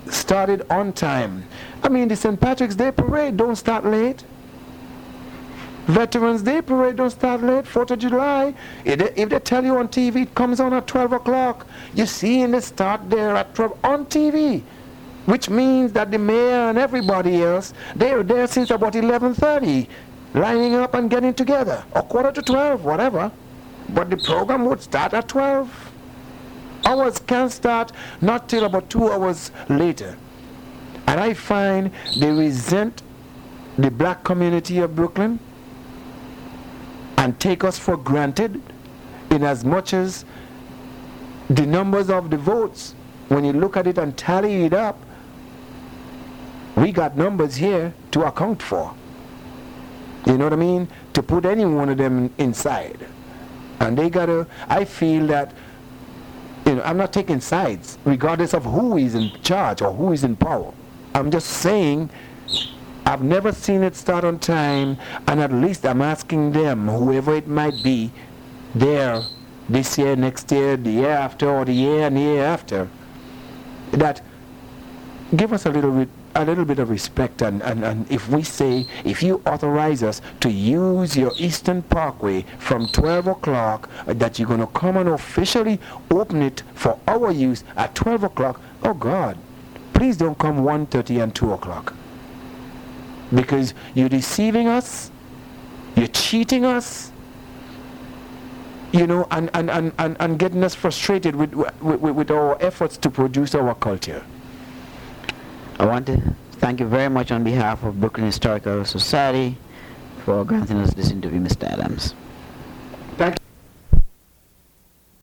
started on time. I mean, the Saint Patrick's Day Parade don't start late. Veterans Day Parade don't start late. Fourth of July, if they, if they tell you on T V it comes on at twelve o'clock, you see in the start there at twelve on T V. Which means that the mayor and everybody else, they are there since about eleven thirty, lining up and getting together, or quarter to twelve, whatever. But the program would start at twelve. Ours can start not till about two hours later. And I find they resent the black community of Brooklyn and take us for granted in as much as the numbers of the votes, when you look at it and tally it up, we got numbers here to account for. You know what I mean? To put any one of them inside. And they gotta, I feel that, you know, I'm not taking sides, regardless of who is in charge or who is in power. I'm just saying, I've never seen it start on time, and at least I'm asking them, whoever it might be, there, this year, next year, the year after, or the year and the year after, that give us a little bit a little bit of respect, and, and, and if we say, if you authorize us to use your Eastern Parkway from twelve o'clock, uh, that you're going to come and officially open it for our use at twelve o'clock, oh God, please don't come one thirty and two o'clock. Because you're deceiving us, you're cheating us, you know, and, and, and, and, and getting us frustrated with, with, with our efforts to produce our culture. I want to thank you very much on behalf of Brooklyn Historical Society for granting us this interview, Mister Adams. Thank you.